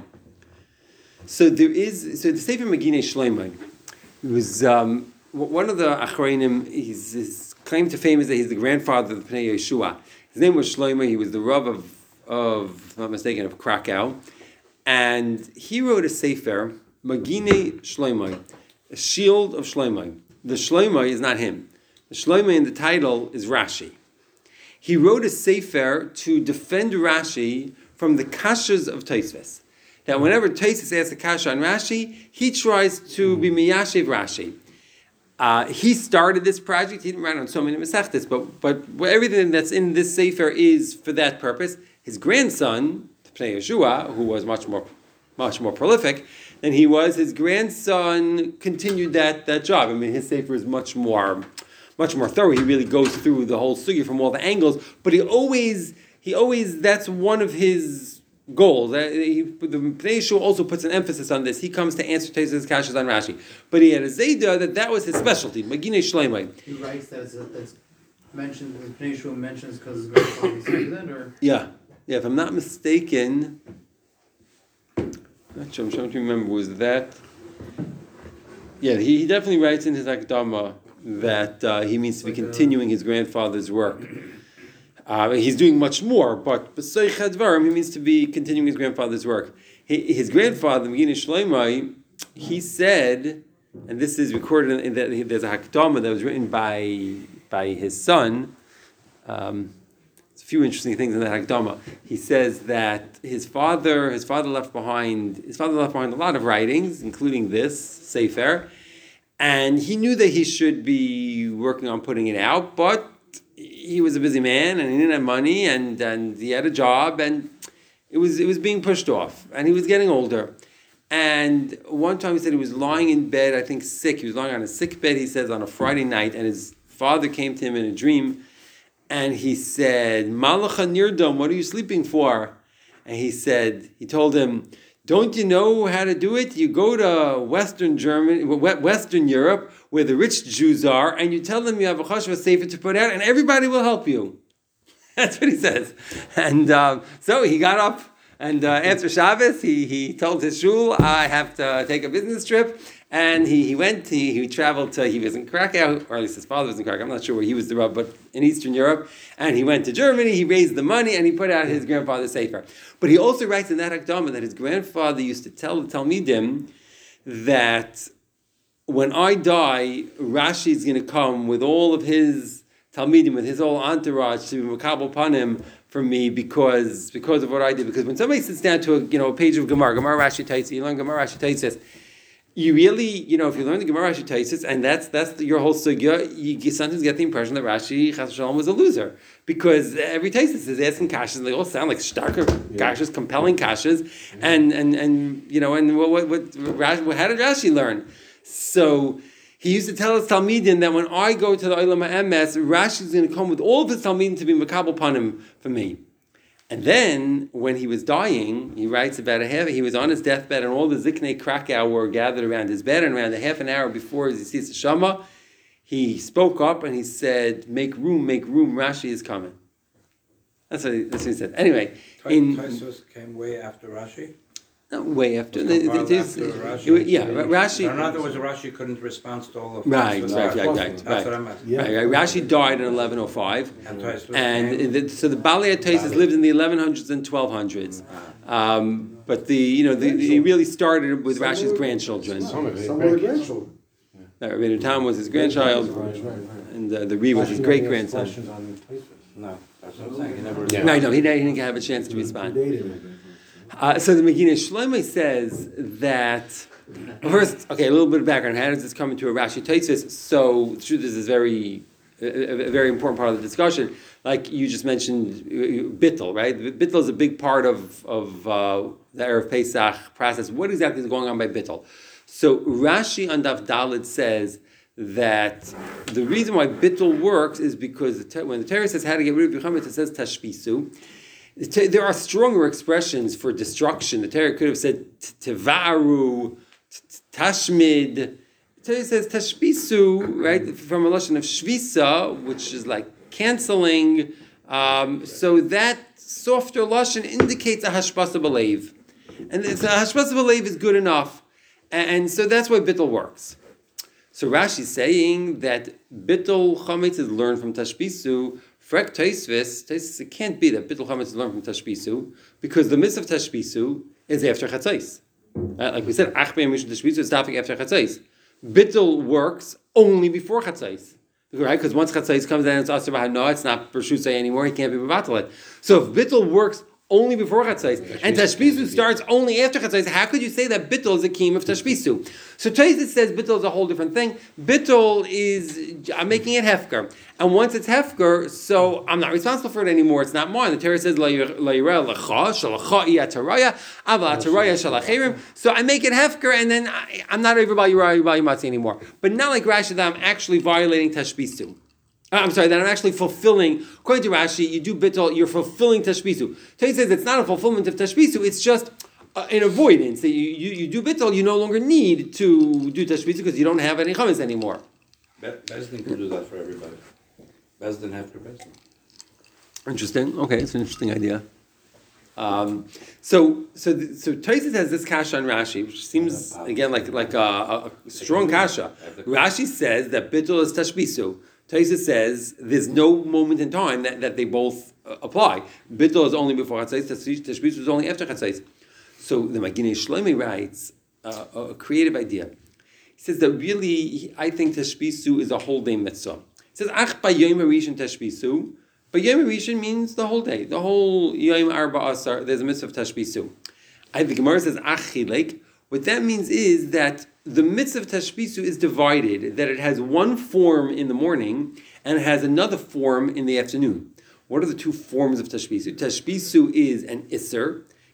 So the Sefer Meginei Shloimeh was one of the Achronim. His claim to fame is that he's the grandfather of the Pnei Yeshua. His name was Shloimeh. He was the Rav of if I'm not mistaken, of Krakow, and he wrote a Sefer Meginei Shloimeh, a shield of Shloimeh. The Shloimeh is not him. The Shloimeh in the title is Rashi. He wrote a Sefer to defend Rashi from the kashas of Tosfos. That whenever Tosfos asks a kasha on Rashi, he tries to be miyashiv Rashi. He started this project. He didn't write on so many mesechtes, but everything that's in this sefer is for that purpose. His grandson, Pnei Yeshua, who was much more prolific than he was, his grandson continued that job. I mean, his sefer is much more thorough. He really goes through the whole sugya from all the angles. But he always that's one of his goals. The Pnei Yeshua also puts an emphasis on this. He comes to answer Tosfos' kashas on Rashi, but he had a zayda that was his specialty. Meginei Shloimeh. He writes that it's mentioned. The Pnei Yeshua mentions because his grandfather said that, or yeah. If I'm not mistaken, I'm trying to remember. Was that? Yeah, he definitely writes in his Akdama that he means to be continuing his grandfather's work. He's doing much more, but b'soich hadvarim, he means to be continuing his grandfather's work. His grandfather, Meginei Shloimeh, he said, and this is recorded in that there's a Hakdama that was written by his son. It's a few interesting things in that Hakdama. He says that his father left behind a lot of writings, including this Sefer, and he knew that he should be working on putting it out, but he was a busy man and he didn't have money and he had a job, and it was being pushed off, and he was getting older. And one time he said he was lying in bed, I think sick. He was lying on a sick bed, he says, on a Friday night, and his father came to him in a dream, and he said, Malacha Nirdom, what are you sleeping for? And he told him, don't you know how to do it? You go to Western Europe, where the rich Jews are, and you tell them you have a chashva sefer to put out, and everybody will help you. That's what he says. And so he got up, and after Shabbos, he told his shul, I have to take a business trip. And he went, he traveled he was in Krakow, or at least his father was in Krakow, I'm not sure where he was the Rav, but in Eastern Europe. And he went to Germany, he raised the money, and he put out his grandfather's sefer. But he also writes in that Akdama that his grandfather used to tell the Talmidim that when I die, Rashi is going to come with all of his Talmidim, with his whole entourage to be Makabel Panim for me because of what I did. Because when somebody sits down to a page of Gemara Rashi Taitsis, you learn Gemara Rashi Taitsis, you really, if you learn the Gemara Rashi Taisis, and that's your whole sugya, you sometimes get the impression that Rashi Chas Shalom was a loser, because every Taisis is asking kashas, and they all sound like starker kashas, compelling kashas, and what how did Rashi learn? So he used to tell his Talmidim that when I go to the Olam HaEmes, Rashi is going to come with all of his Talmidim to be Makabel Panim for me. And then, when he was dying, he writes about he was on his deathbed, and all the Ziknei Krakow were gathered around his bed, and around a half an hour before his Yisis Shama, he spoke up and he said, make room, Rashi is coming. That's what he said. Anyway, Taisus came way after Rashi? Not way after. Rashi. Rashi. In other words, Rashi couldn't respond to all of Right. That's what I meant. Right. Rashi died in 1105, And so the Balei Taisus lived in the 1100s and 1200s. But he really started with Rashi's grandchildren. Some of the grandchildren. Rabbeinu Tam was his grandchild, and the Ri was his great grandson. No, that's what I'm saying. He never. No, he didn't have a chance to respond. So the Megillah Shlomo says that first. Okay, a little bit of background. How does this come into a Rashi Taisus? So the truth is, a very important part of the discussion. Like you just mentioned, Bittul, right? Bittul is a big part of the Erev Pesach process. What exactly is going on by Bittul? So Rashi on Daf Daled says that the reason why Bittul works is because when the Torah says how to get rid of Yechametz, it says Tashbisu. There are stronger expressions for destruction. The Torah could have said Tevaru, Tashmid. The Torah says Tashbisu, right, from a lashon of Shvisa, which is like canceling. So that softer lashon indicates a hashbasa b'leiv, and a hashbasa b'leiv is good enough, and so that's why Bittul works. So Rashi is saying that Bittul Chametz is learned from Tashbisu. Frek Taisvis, it can't be that Bittul Chametz is learned from Tashbisu, because the mitzvah of Tashbisu is after Chatzais. Like we said, Ach Be'em Mishum Tashbisu is stopping after Chatzais. Bittul works only before Chatzais. Right? Because once Chatzais comes in, it's Asur B'Hana, it's not Bershusay anymore, he can't be B'Batalet. So if Bittul works only before Chatzais, and Tashbisu starts only after Chatzais, how could you say that Bittul is a kiyum of Tashbisu? So Taisus says Bittul is a whole different thing. Bittul is, I'm making it Hefker. And once it's Hefker, so I'm not responsible for it anymore. It's not mine. The Torah says, so I make it Hefker, and then I'm not over by Yirah anymore. But not like Rashi that I'm actually violating Tashbisu. I'm sorry, that I'm actually fulfilling. According to Rashi, you do Bittul, you're fulfilling Tashbisu. Torah says it's not a fulfillment of Tashbisu, it's just an avoidance. That you do Bittul, you no longer need to do Tashbisu because you don't have any chametz anymore. Bezdin can do that for everybody. Bezdin after Bezdin. Interesting. Okay, it's an interesting idea. So Tosfos has this kasha on Rashi, which seems again like a strong kasha. Rashi says that Bittul is Tashbisu. Tosfos says there's no moment in time that they both apply. Bittul is only before Chatzais, Tashbisu is only after Chatzais. So the Megillah Shlomo writes a creative idea. He says that really, I think Tashbisu is a whole day mitzvah. He says, Ach b'yom harishon Tashbisu. But Yom Harishon means the whole day, the whole Yom Arba Asar. There's a mitzvah of Tashbisu. I think the Gemara says Ach chilek. What that means is that the mitzvah of Tashbisu is divided, that it has one form in the morning and it has another form in the afternoon. What are the two forms of Tashbisu? Tashbisu is an Isser.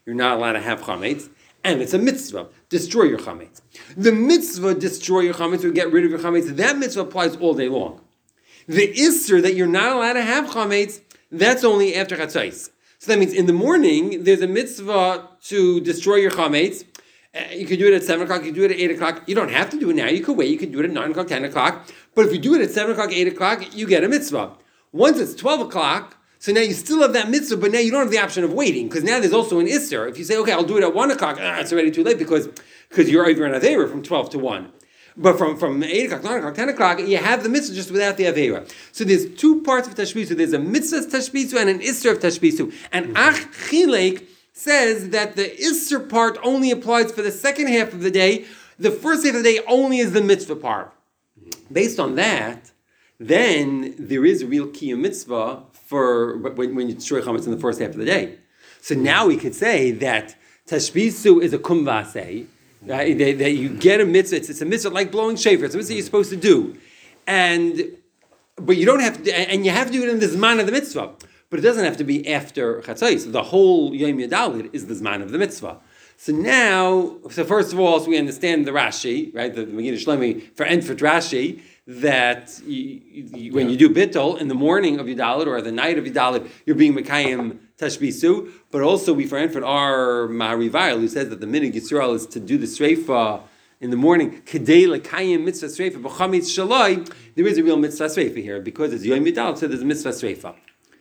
you're not allowed to have chametz, and it's a mitzvah, destroy your chametz. The mitzvah, destroy your chametz, or get rid of your chametz, that mitzvah applies all day long. The isser that you're not allowed to have chametz, that's only after chatzos. So that means in the morning, there's a mitzvah to destroy your chametz. You could do it at 7 o'clock, you could do it at 8 o'clock. You don't have to do it now, you could wait, you could do it at 9 o'clock, 10 o'clock. But if you do it at 7 o'clock, 8 o'clock, you get a mitzvah. Once it's 12 o'clock, so now you still have that mitzvah, but now you don't have the option of waiting, because now there's also an isser. If you say, okay, I'll do it at 1 o'clock, it's already too late, because you're over in Aveira from 12 to 1. But from 8 o'clock, 9 o'clock, 10 o'clock, you have the mitzvah just without the Aveira. So there's two parts of Tashbisu. There's a mitzvah of Tashbisu and an isser of Tashbisu. And Ach Chilek says that the isser part only applies for the second half of the day. The first half of the day only is the mitzvah part. Based on that, then there is a real kiyum mitzvah for when you destroy chametz in the first half of the day. So now we could say that Tashbisu is a kumvasei, that you get a mitzvah. It's a mitzvah like blowing shofar. It's a mitzvah you're supposed to do, but you don't have to, and you have to do it in the zman of the mitzvah. But it doesn't have to be after chatzos. The whole Yom Yadalid is the zman of the mitzvah. So first of all, so we understand the Rashi, right? The Megillah Shlomi for Rashi, that when you do bittul in the morning of Yudalid or the night of Yudalid, you're being Mekayim Tashbisu. But also we for our Maharivayil, who says that the minig Yisrael is to do the Sreifa in the morning. Kedei Lekayim Mitzvah Sreifa B'chamitz Shaloi. There is a real Mitzvah Sreifa here because it's Yom Yudalid, so there's a Mitzvah Sreifa.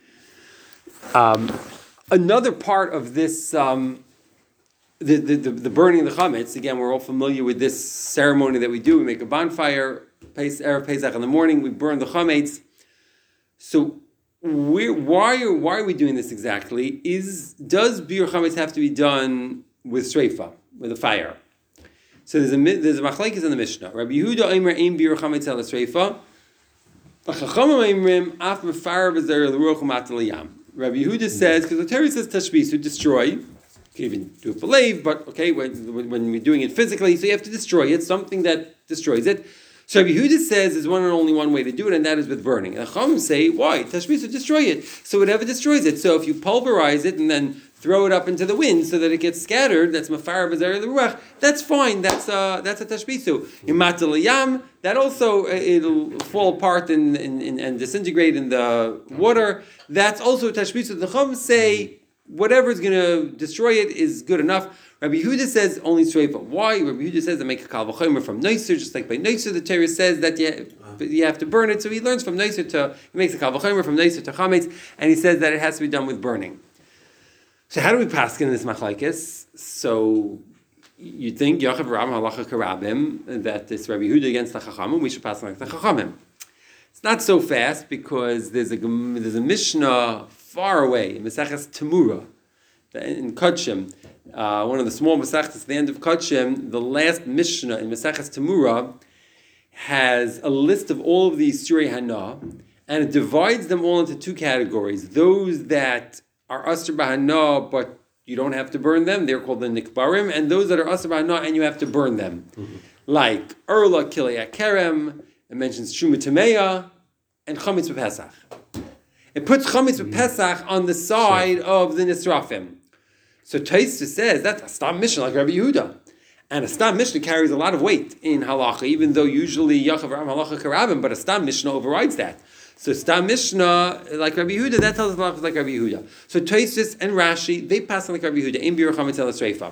Another part of this, the burning of the chametz. Again, we're all familiar with this ceremony that we do. We make a bonfire, Erev Pesach in the morning. We burn the chametz. So, why are we doing this exactly? Does bir chametz have to be done with sreifa, with a fire? So there's a machlekes in the Mishnah. Rabbi Yehuda Omer ein bir chametz el sreifa. Chachamim Omerim af mefarer b'zer l'ruach u'matal yam. Rabbi Yehuda says, because the Torah says tashbisu, destroy. You can even do it for lave, but okay, when we're doing it physically, so you have to destroy it, something that destroys it. So Rabbi Yehuda says there's one and only one way to do it, and that is with burning. And the Chachamim say, why? Tashbisu, destroy it. So whatever destroys it. So if you pulverize it and then throw it up into the wind so that it gets scattered, that's mafar b'zer l'ruach, that's fine, that's a tashbisu. Imatal yam, that also, it'll fall apart and disintegrate in the water. That's also tashbisu. The Chachamim say, whatever is going to destroy it is good enough. Rabbi Yehuda says only sreifa. Why? Rabbi Yehuda says to make a kal v'chomer from noiser, just like by noiser the Torah says that you have to burn it. So he learns from noiser he makes a kal v'chomer from noiser to chametz, and he says that it has to be done with burning. So how do we pass in this machlekes? So you think Yachav Ram halacha karabim that it's Rabbi Yehuda against the Chachamim, we should pass like the Chachamim. It's not so fast because there's a Mishnah far away in Maseches Temura in Kodshim, one of the small Masechtas at the end of Kodshim. The last Mishnah in Maseches Temura has a list of all of these Surei Hana, and it divides them all into two categories: those that are Asr B'Hana, but you don't have to burn them, they're called the Nikbarim, and those that are Asr B'Hana and you have to burn them. Mm-hmm. Like Erla Kilei Kerem, it mentions Truma Tameya, and Chametz B'Pesach. It puts Chametz B'Pesach on the side of the Nisrafim. So Taisa says that's a Stam Mishnah like Rabbi Yehuda. And a Stam Mishnah carries a lot of weight in Halacha, even though usually Yachav Ram Halacha Karabim, but a Stam Mishnah overrides that. So Stam Mishnah, like Rabbi Yehuda, that tells us like Rabbi Yehuda. So Tosfos and Rashi, they pass on like Rabbi Yehuda. Ein bir chametz el sreifa.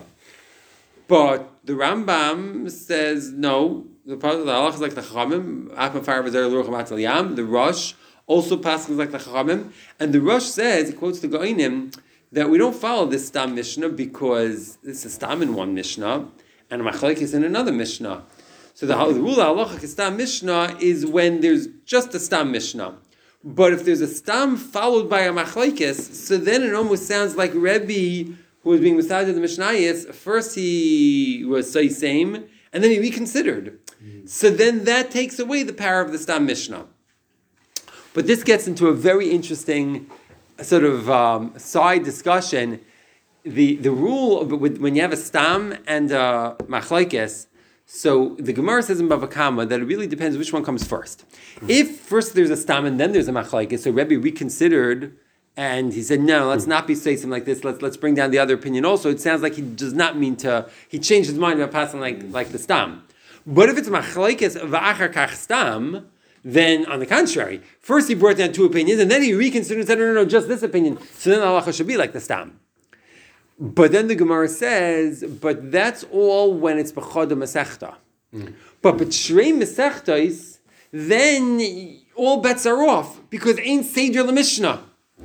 But the Rambam says no. The halach is like the Chachamim. Af mafar b'zer l'ruach u'matal yam. The Rosh also passes like the Chachamim, and the Rosh says, he quotes the Goinim, that we don't follow this Stam Mishnah because it's a Stam in one Mishnah and a machlekes in another Mishnah. So the rule of halacha Stam Mishnah is when there's just a Stam Mishnah. But if there's a Stam followed by a machlekes, so then it almost sounds like Rebbe, who was being masajed the Mishnayos, first he was say same, and then he reconsidered. So then that takes away the power of the Stam Mishnah. But this gets into a very interesting sort of side discussion. The rule of, when you have a Stam and a machlekes, so the Gemara says in Bava Kama that it really depends which one comes first. If first there's a Stam and then there's a machlekes, so Rebbe reconsidered And he said, no, let's not be say something like this. Let's bring down the other opinion also. It sounds like he does not mean to, he changed his mind about passing like the stam. But if it's machlekes v'achar kach stam, then on the contrary, first he brought down two opinions, and then he reconsidered and said, no, just this opinion. So then halacha should be like the stam. But then the Gemara says, but that's all when it's b'chad masechta. But b'shrei masechtais, then all bets are off because ain't seder l'mishnah.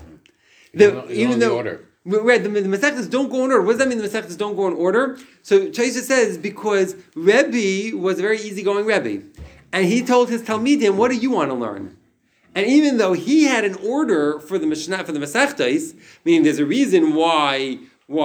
Even though order. Right, the Masechtas don't go in order. What does that mean? The Masechtas don't go in order. So Tosfos says because Rebbe was a very easygoing Rebbe, and he told his Talmidim, "What do you want to learn?" And even though he had an order for the Mishnah for the Masechtas, meaning there's a reason why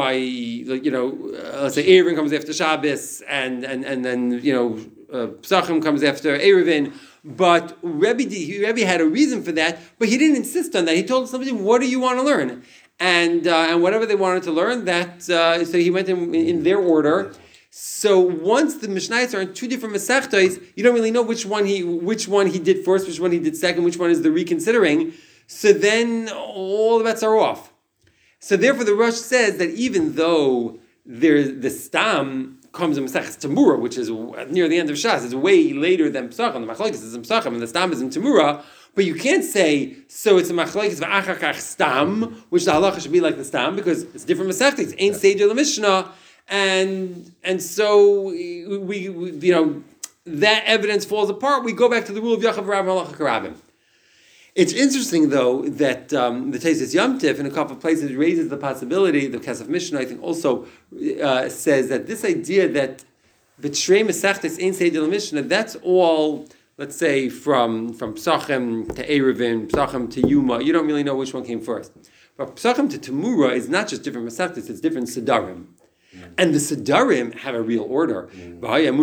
let's say Eruvin comes after Shabbos, and then Pesachim comes after Eruvin. But Rebbe had a reason for that, but he didn't insist on that. He told somebody, "What do you want to learn?" And whatever they wanted to learn, so he went in their order. So once the Mishnayos are in two different Masechtos, you don't really know which one he did first, which one he did second, which one is the reconsidering. So then all the bets are off. So therefore, the Rosh says that even though the stam comes in Maseches Tamura, which is near the end of Shas, it's way later than Pesachim. The Machlokes is in Pesachim, and the stam is in Tamura. But you can't say, so it's a Machlokes v'achar kach stam, which the halacha should be like the stam, because it's different Masechtes. Ain't Seder l'Mishnah, and so we that evidence falls apart. We go back to the rule of Yachav Rabim Halacha Karabim. It's interesting, though, that the Tosfos Yom Tif in a couple of places raises the possibility. The Kesef Mishnah, I think, also says that this idea that B'Shrei Masechtes Ein Seder L'Mishnah, that's all, let's say, from Pesachim to Eruvin, Pesachim to Yuma. You don't really know which one came first. But Pesachim to Tamura is not just different Masechtes, it's different Sedarim. And the Sedarim have a real order. Right? The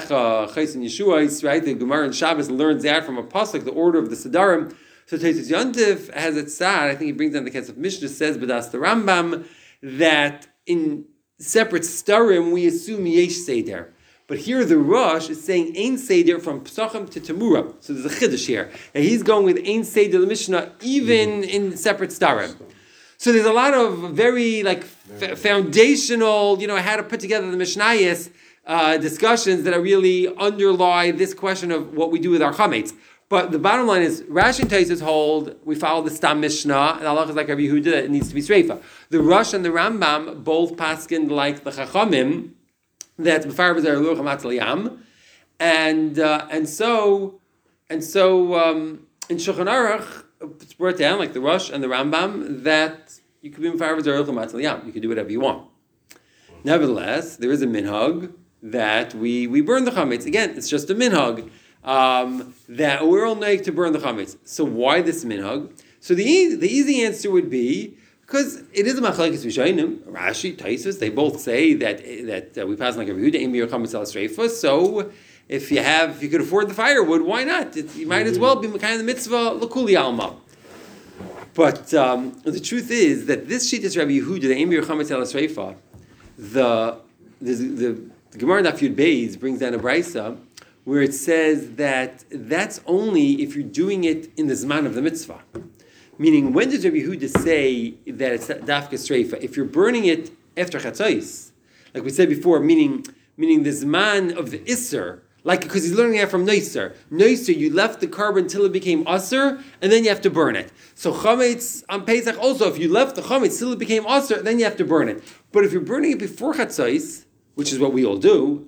Gemara in Shabbos learns that from a pasuk, the order of the Sedarim. So Tosfos Yom Tif has it sad, I think he brings down the Kesef Mishnah, says B'das the Rambam, that in separate Sedarim we assume Yesh Seder. But here the Rosh is saying Ein Seder from Pesachim to Tamura. So there's a Chiddush here. And he's going with Ein Seder the Mishnah even in separate Sedarim. So there's a lot of very foundational, how to put together the Mishnayos discussions that are really underlie this question of what we do with our chametz. But the bottom line is, Rashi and Tosfos hold, we follow the Stam Mishnah, and Allah is like Rabbi Yehuda, it needs to be Sreifa. The Rosh and the Rambam both paskin like the Chachamim, that B'far B'zer Luch Hamatzal Yam, and so in Shulchan Aruch, it's brought down, like the Rosh and the Rambam, that you could be B'far B'zer Luch Hamatzal Yam, you could do whatever you want. Nevertheless, there is a minhag that we burn the chametz. Again, it's just a minhag. That we're all naik to burn the chametz. So why this minhag? So the easy answer would be because it is a machlekes rishonim. Rashi, Tosfos, they both say that we pass like a Yehuda im bir chametz al streifa. So if you could afford the firewood, why not? You might as well be kind of the mitzvah l'kuli alma. But the truth is that this sheet is Rabbi Yehuda the im bir chametz al streifa. The Gemara Daf Yud Beis brings down a brisa where it says that that's only if you're doing it in the Zman of the mitzvah. Meaning, when does Rabbi Yehuda say that it's dafka streifa? If you're burning it after chatzos, like we said before, meaning the Zman of the Isser, like because he's learning that from Noiser. Noiser, you left the carbon until it became Asser, and then you have to burn it. So chametz on Pesach also, if you left the chametz till it became Asser, then you have to burn it. But if you're burning it before chatzos, which is what we all do,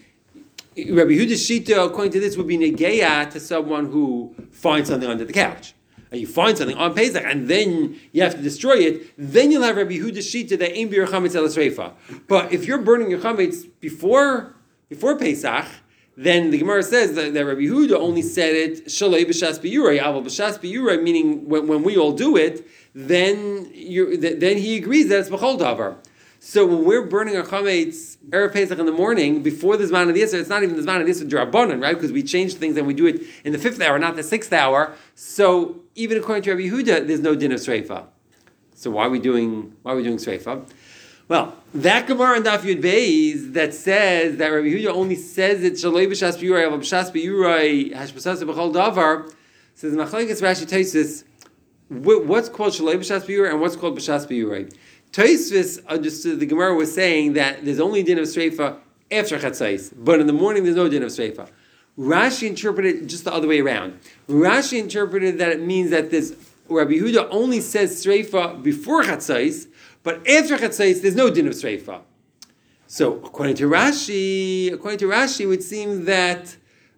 Rabbi Yehuda's shita, according to this, would be negeya to someone who finds something under the couch. And you find something on Pesach, and then you have to destroy it, then you'll have Rabbi Yehuda's shita that ein bir chametz el sreifa. But if you're burning your chametz before Pesach, then the Gemara says that Rabbi Yehuda only said it shalei b'shas b'yurei, aval b'shas b'yurei, meaning when we all do it, then he agrees that it's b'chol davar. So when we're burning our chametz Erev Pesach in the morning, before the Zman of the Yisr, it's not even the Zman of the Yisr D'Rabbanan, right? Because we change things and we do it in the 5th hour, not the 6th hour. So even according to Rabbi Yehuda, there's no din of Sreifa. So why are we doing Sreifa? Well, that Gemara in Daf Yud Beis that says that Rabbi Yehuda only says it Shaloi b'shas b'yurei, aval b'shas b'yurei, hashbasas b'chol davar, says Machlekes Rashi Tosfos, what's called Shalei B'Shas B'Yurei and what's called B'Shas B'Yurei. Tosfos understood, the Gemara was saying that there's only din of Sreifa after Chatzais, but in the morning there's no din of Sreifa. Rashi interpreted just the other way around. Rashi interpreted that it means that this Rabbi Yehuda only says Sreifa before Chatzais, but after Chatzais there's no din of Sreifa. So according to Rashi, it would seem that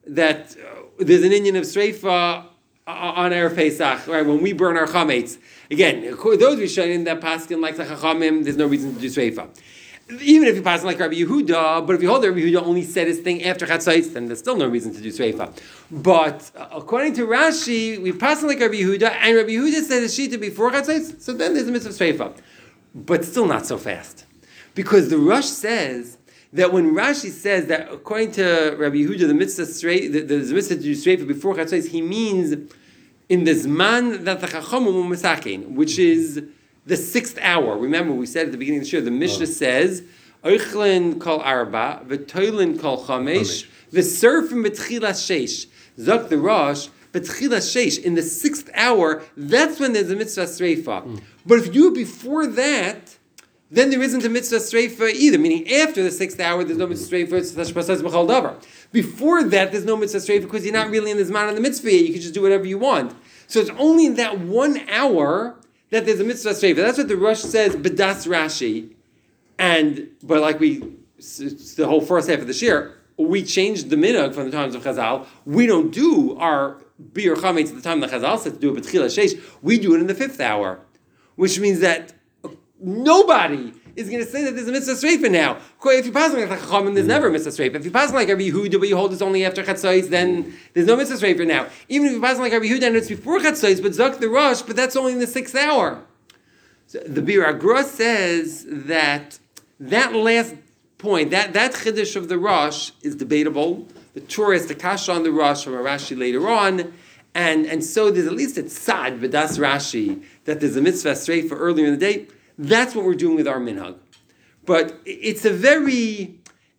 there's an Indian of Sreifa on Erev Pesach, right? When we burn our chametz. Again, those Rishonim that paskin like the Chachamim, there's no reason to do Sreifa. Even if you pass like Rabbi Yehuda, but if you hold that Rabbi Yehuda only said his thing after Chatzais, then there's still no reason to do Sreifa. But according to Rashi, we pass like Rabbi Yehuda, and Rabbi Yehuda said his shita before Chatzais, so then there's a mitzvah of Sreifa. But still not so fast. Because the Rosh says that when Rashi says that according to Rabbi Yehuda, the mitzvah the mitzvah to do Sreifa before Chatzais, he means in the Zman that the Chachamim were Mesakein, which is the 6th hour. Remember, we said at the beginning of the year, the Mishnah says, Oichlin kol arba, v'toilin kol chamesh, v'surfim b'tchilas sheish. Zok the Rosh, b'tchilas sheish, in the 6th hour, that's when there's a mitzvah Sreifa. But if you do it before that, then there isn't a mitzvah Sreifa either, meaning after the 6th hour, there's no mitzvah Sreifa, it's Tashbasaz B'chal Davar. Before that, there's no mitzvah Sreifa because you're not really in the Zman of the mitzvah yet, you can just do whatever you want. So it's only in that 1 hour that there's a mitzvah Sreifa. That's what the Rosh says, B'das Rashi. But like it's the whole first half of the year, we changed the minhag from the times of Chazal. We don't do our Bir Chametz at the time the Chazal said to do it B'tchila Sheish. We do it in the 5th hour, which means that nobody is going to say that there's a mitzvah Sreifa now. If you pass like Chachamim, there's never a mitzvah Sreifa. If you pass like Rabbi Yehuda, but you hold this only after Chatzos, then there's no mitzvah Sreifa now. Even if you pass like Rabbi Yehuda and it's before Chatzos, but Zok the Rosh, but that's only in the 6th hour. So the Bir Agra says that last point, that Chiddush of the Rosh is debatable. The Torah is the Kasha on the Rosh from Rashi later on. And so there's at least a tzad, V'das Rashi, that there's a mitzvah Sreifa earlier in the day. That's what we're doing with our minhag, but it's a very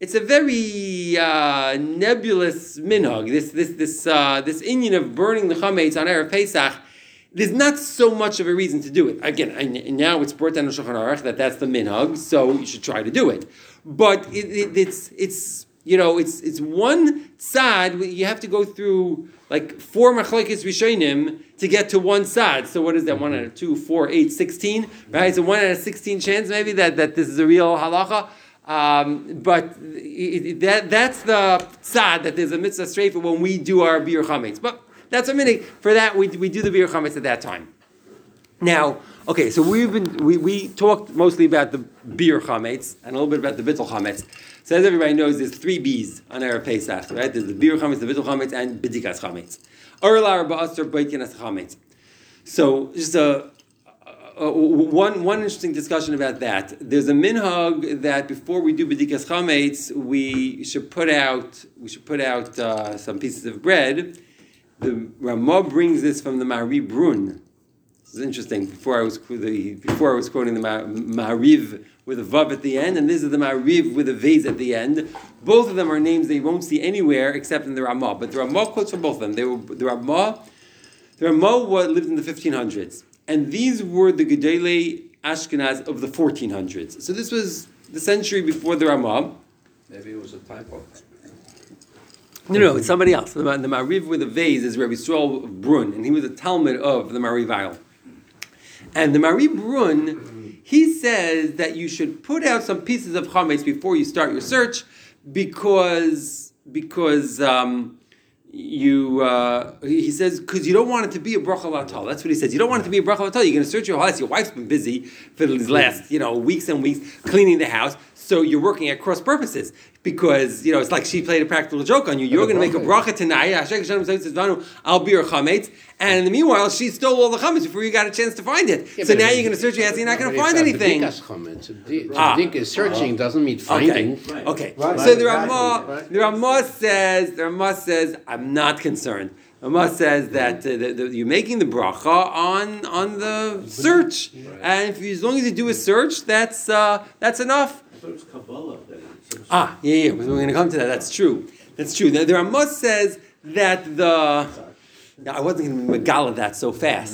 nebulous minhag. This inyan of burning the chametz on Erev Pesach, there's not so much of a reason to do it. Again, and now it's brought down in Shulchan Aruch that that's the minhag, so you should try to do it. But it's one side. You have to go through like 4 machlokes rishonim to get to one side. So what is that? 1 out of 2, 4, 8, 16, right? So 1 out of 16 chance maybe that this is a real halacha. But that's the side that there's a mitzvah Sreifa when we do our Bir Chametz. But that's a minute. For that, we do the Bir Chametz at that time. Now, okay, so we talked mostly about the Bir Chametz and a little bit about the Bittul Chametz. So as everybody knows, there's 3 B's on Erev Pesach, right? There's the Bir Chametz, the Bittul Chametz, and B'dikas Chametz. Orla Ba'asar B'itkinas Chametz. So just one interesting discussion about that. There's a minhag that before we do B'dikas Chametz, we should put out some pieces of bread. The Ramah brings this from the Ma'ariv Brun. This is interesting. Before I was quoting the Ma'ariv with a vav at the end, and this is the Ma'ariv with a vase at the end. Both of them are names that you won't see anywhere except in the Ramah. But the Ramah quotes from both of them. The Ramah lived in the 1500s, and these were the Gedolei Ashkenaz of the 1400s. So this was the century before the Ramah. Maybe it was a typo. No, it's somebody else. The Ma'ariv with a vase is Rabbi Yisrael Brun, and he was a Talmud of the Ma'ariv Ayl. And the Ma'ariv Brun, he says that you should put out some pieces of chametz before you start your search, because he says, because you don't want it to be a bracha latal. That's what he says. You don't want it to be a bracha latal. You're going to search your house. Your wife's been busy for these last, weeks and weeks cleaning the house. So you're working at cross purposes because, it's like she played a practical joke on you. You're going to make a bracha tonight. I'll be your chametz. And in the meanwhile, she stole all the chametz before you got a chance to find it. Yeah, so now you're going to search your house and you're not going to find anything. B'dikas searching doesn't mean finding. Okay. Right. So the Ramah says, I'm not concerned. Ramah says that you're making the bracha on the search. Right. And as long as you do a search, that's enough. So it's Kabbalah. Yeah. We're going to come to that. That's true. The Ramah says that the Now, I wasn't going to be megala that so fast.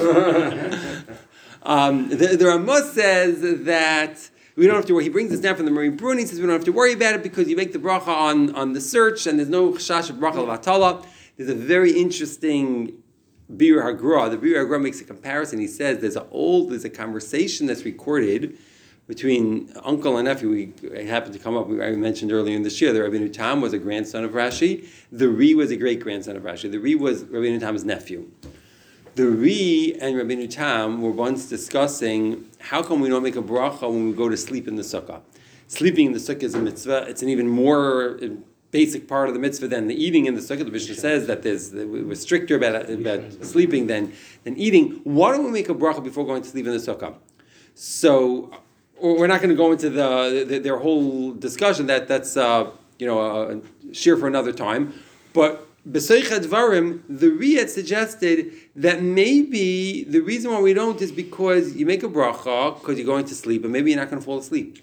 The Ramah says that we don't have to worry. He brings this down from the Mari Brun. He says we don't have to worry about it because you make the bracha on the search and there's no chashash of bracha levatala. There's a very interesting Bir Hagra. The Bir Hagra makes a comparison. He says there's a conversation that's recorded between uncle and nephew. It happened to come up. I mentioned earlier in the shir that Rabbeinu Tam was a grandson of Rashi. The Ri was a great grandson of Rashi. The Ri was Rabbeinu Tam's nephew. The Ri and Rabbeinu Tam were once discussing how come we don't make a bracha when we go to sleep in the sukkah. Sleeping in the sukkah is a mitzvah. It's an even more basic part of the mitzvah than the eating in the sukkah. The Mishnah says that we're stricter about sleeping than eating. Why don't we make a bracha before going to sleep in the sukkah? So, we're not going to go into their whole discussion. That's a shir for another time. But B'Soich Advarim, the Ri had suggested that maybe the reason why we don't is because you make a bracha because you're going to sleep, and maybe you're not going to fall asleep.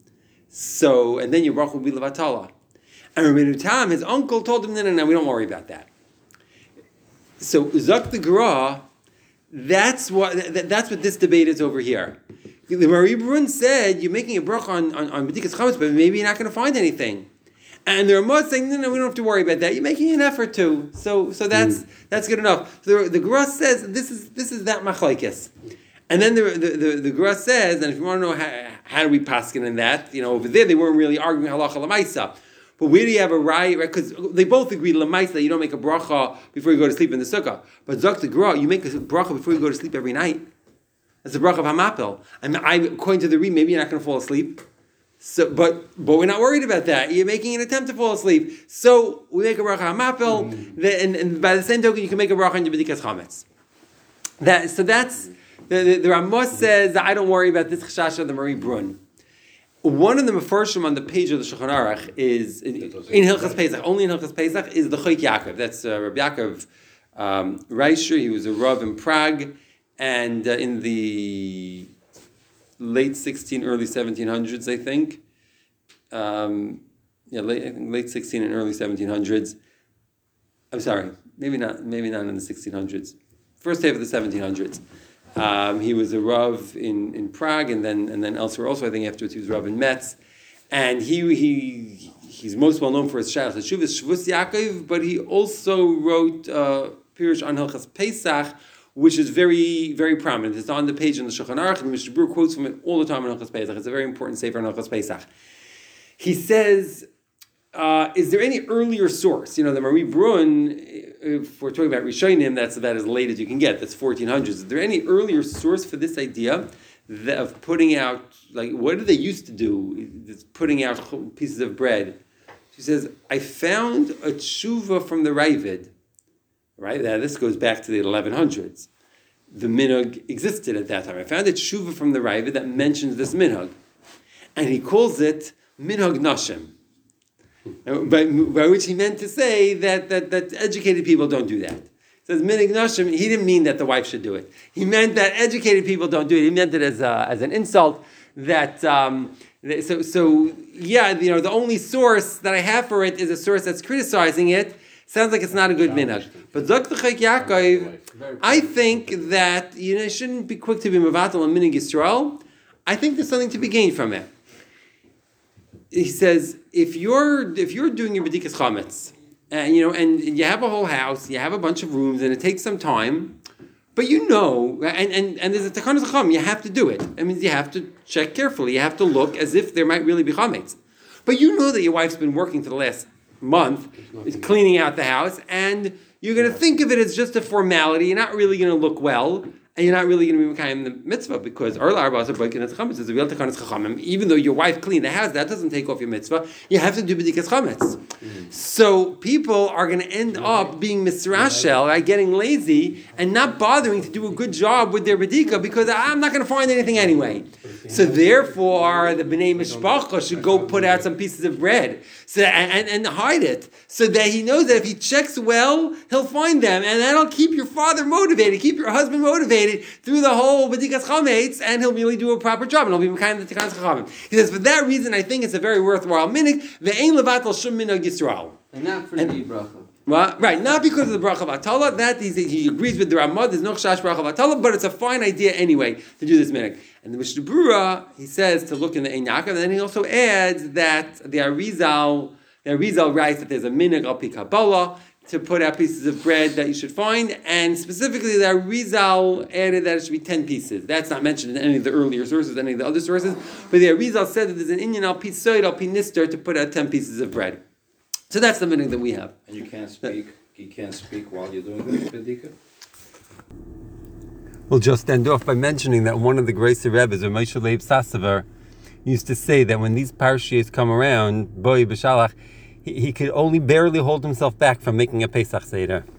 So, and then your bracha will be levatala. And Rabbeinu Tam, his uncle, told him, no, we don't worry about that. So, Zak the Gra, that's what this debate is over here. The Mari Brun said, you're making a bracha on B'dikas Chametz, but maybe you're not going to find anything. And the Ramah saying, no, we don't have to worry about that. You're making an effort to. So that's good enough. The Gra says, this is that machlekes. And then the Gra says, and if you want to know how do we paskin in that, over there they weren't really arguing halacha lamaisa. But where do you have a right? Because they both agree lamaisa that you don't make a bracha before you go to sleep in the sukkah. But Zok the Gra, you make a bracha before you go to sleep every night. That's the bracha of Hamapil. According to the Ri, maybe you're not going to fall asleep. So, but we're not worried about that. You're making an attempt to fall asleep. So we make a bracha Hamapil, and by the same token, you can make a bracha on your B'dikas Chametz. That's the Ramah says that I don't worry about this chashash of the Mari Brun. One of the mefarshim on the page of the Shulchan Aruch is in Hilchas Pesach. Only in Hilchas Pesach is the Choyk Yaakov. That's Rabbi Yaakov Reisher. He was a rav in Prague, and in the late 1700s, I think. Late 16 and early 1700s. I'm sorry, maybe not in the 1600s. First half of the 1700s. He was a rav in Prague, and then elsewhere also. I think afterwards he was rav in Metz, and he's most well known for his Shach Shuvas Shvus Yaakov, but he also wrote Pirush on Hilchas Pesach, which is very, very prominent. It's on the page in the Shulchan Aruch, and Mr. Brewer quotes from it all the time in Hilchas Pesach. It's a very important sefer in Hilchas Pesach. He says, is there any earlier source? The Mari Brun, if we're talking about Rishonim, that's about as late as you can get. That's 1400s. Is there any earlier source for this idea of putting out, what did they used to do? It's putting out pieces of bread. She says, I found a tshuva from the Ravid. Right? This goes back to the 1100s. The minhag existed at that time. I found a tshuva from the Ravid that mentions this minhag. And he calls it minhag nashim. By which he meant to say that educated people don't do that. He says minhag nashim, he didn't mean that the wife should do it. He meant that educated people don't do it. He meant it as an insult. The only source that I have for it is a source that's criticizing it. Sounds like it's not a good minhag. But Zok the Choyk Yaakov, I think that you shouldn't be quick to be mevatel on minhag Yisrael. I think there's something to be gained from it. He says if you're doing your B'dikas Chametz, and you have a whole house, you have a bunch of rooms, and it takes some time, but and there's a Takanas Chacham, you have to do it. That means you have to check carefully. You have to look as if there might really be chametz. But you know that your wife's been working for the last month, is cleaning out the house, and you're going to think of it as just a formality. You're not really going to look well, and you're not really going to be Mekayim the mitzvah, because even though your wife cleaned the house, that doesn't take off your mitzvah. You have to do b'dikas chametz. So people are going to end up being misrashel, getting lazy, and not bothering to do a good job with their b'dika, because I'm not going to find anything anyway. So therefore, the b'nei mishpacha should go put out some pieces of bread and hide it, so that he knows that if he checks well, he'll find them, and that'll keep your father motivated, keep your husband motivated through the whole b'dikas chametz, and he'll really do a proper job, and he'll be kind of the tikanas chachamim. He says, for that reason, I think it's a very worthwhile minhag. Ve'ein levatel shum minhag Yisrael. And not for the bracha. Well, right, not because of the bracha of Atala. That he agrees with the Ramah. There's no chash bracha of Atala, but it's a fine idea anyway to do this minhag. And the Mishnah Berurah, he says to look in the Ein Yaakov, and then he also adds that the Arizal writes that there's a minhag al pi Kabbalah to put out pieces of bread that you should find, and specifically the Arizal added that it should be 10 pieces. That's not mentioned in any of the earlier sources, any of the other sources, but the Arizal said that there's an Inyan al pi Soid al pi Nister to put out 10 pieces of bread. So that's the minhag that we have. And you can't speak while you're doing this, Bedika? We'll just end off by mentioning that one of the Grace Rebbes, or Moshe Leib Sassover, used to say that when these parashiyos come around, Boi B'Shalach, he could only barely hold himself back from making a Pesach Seder.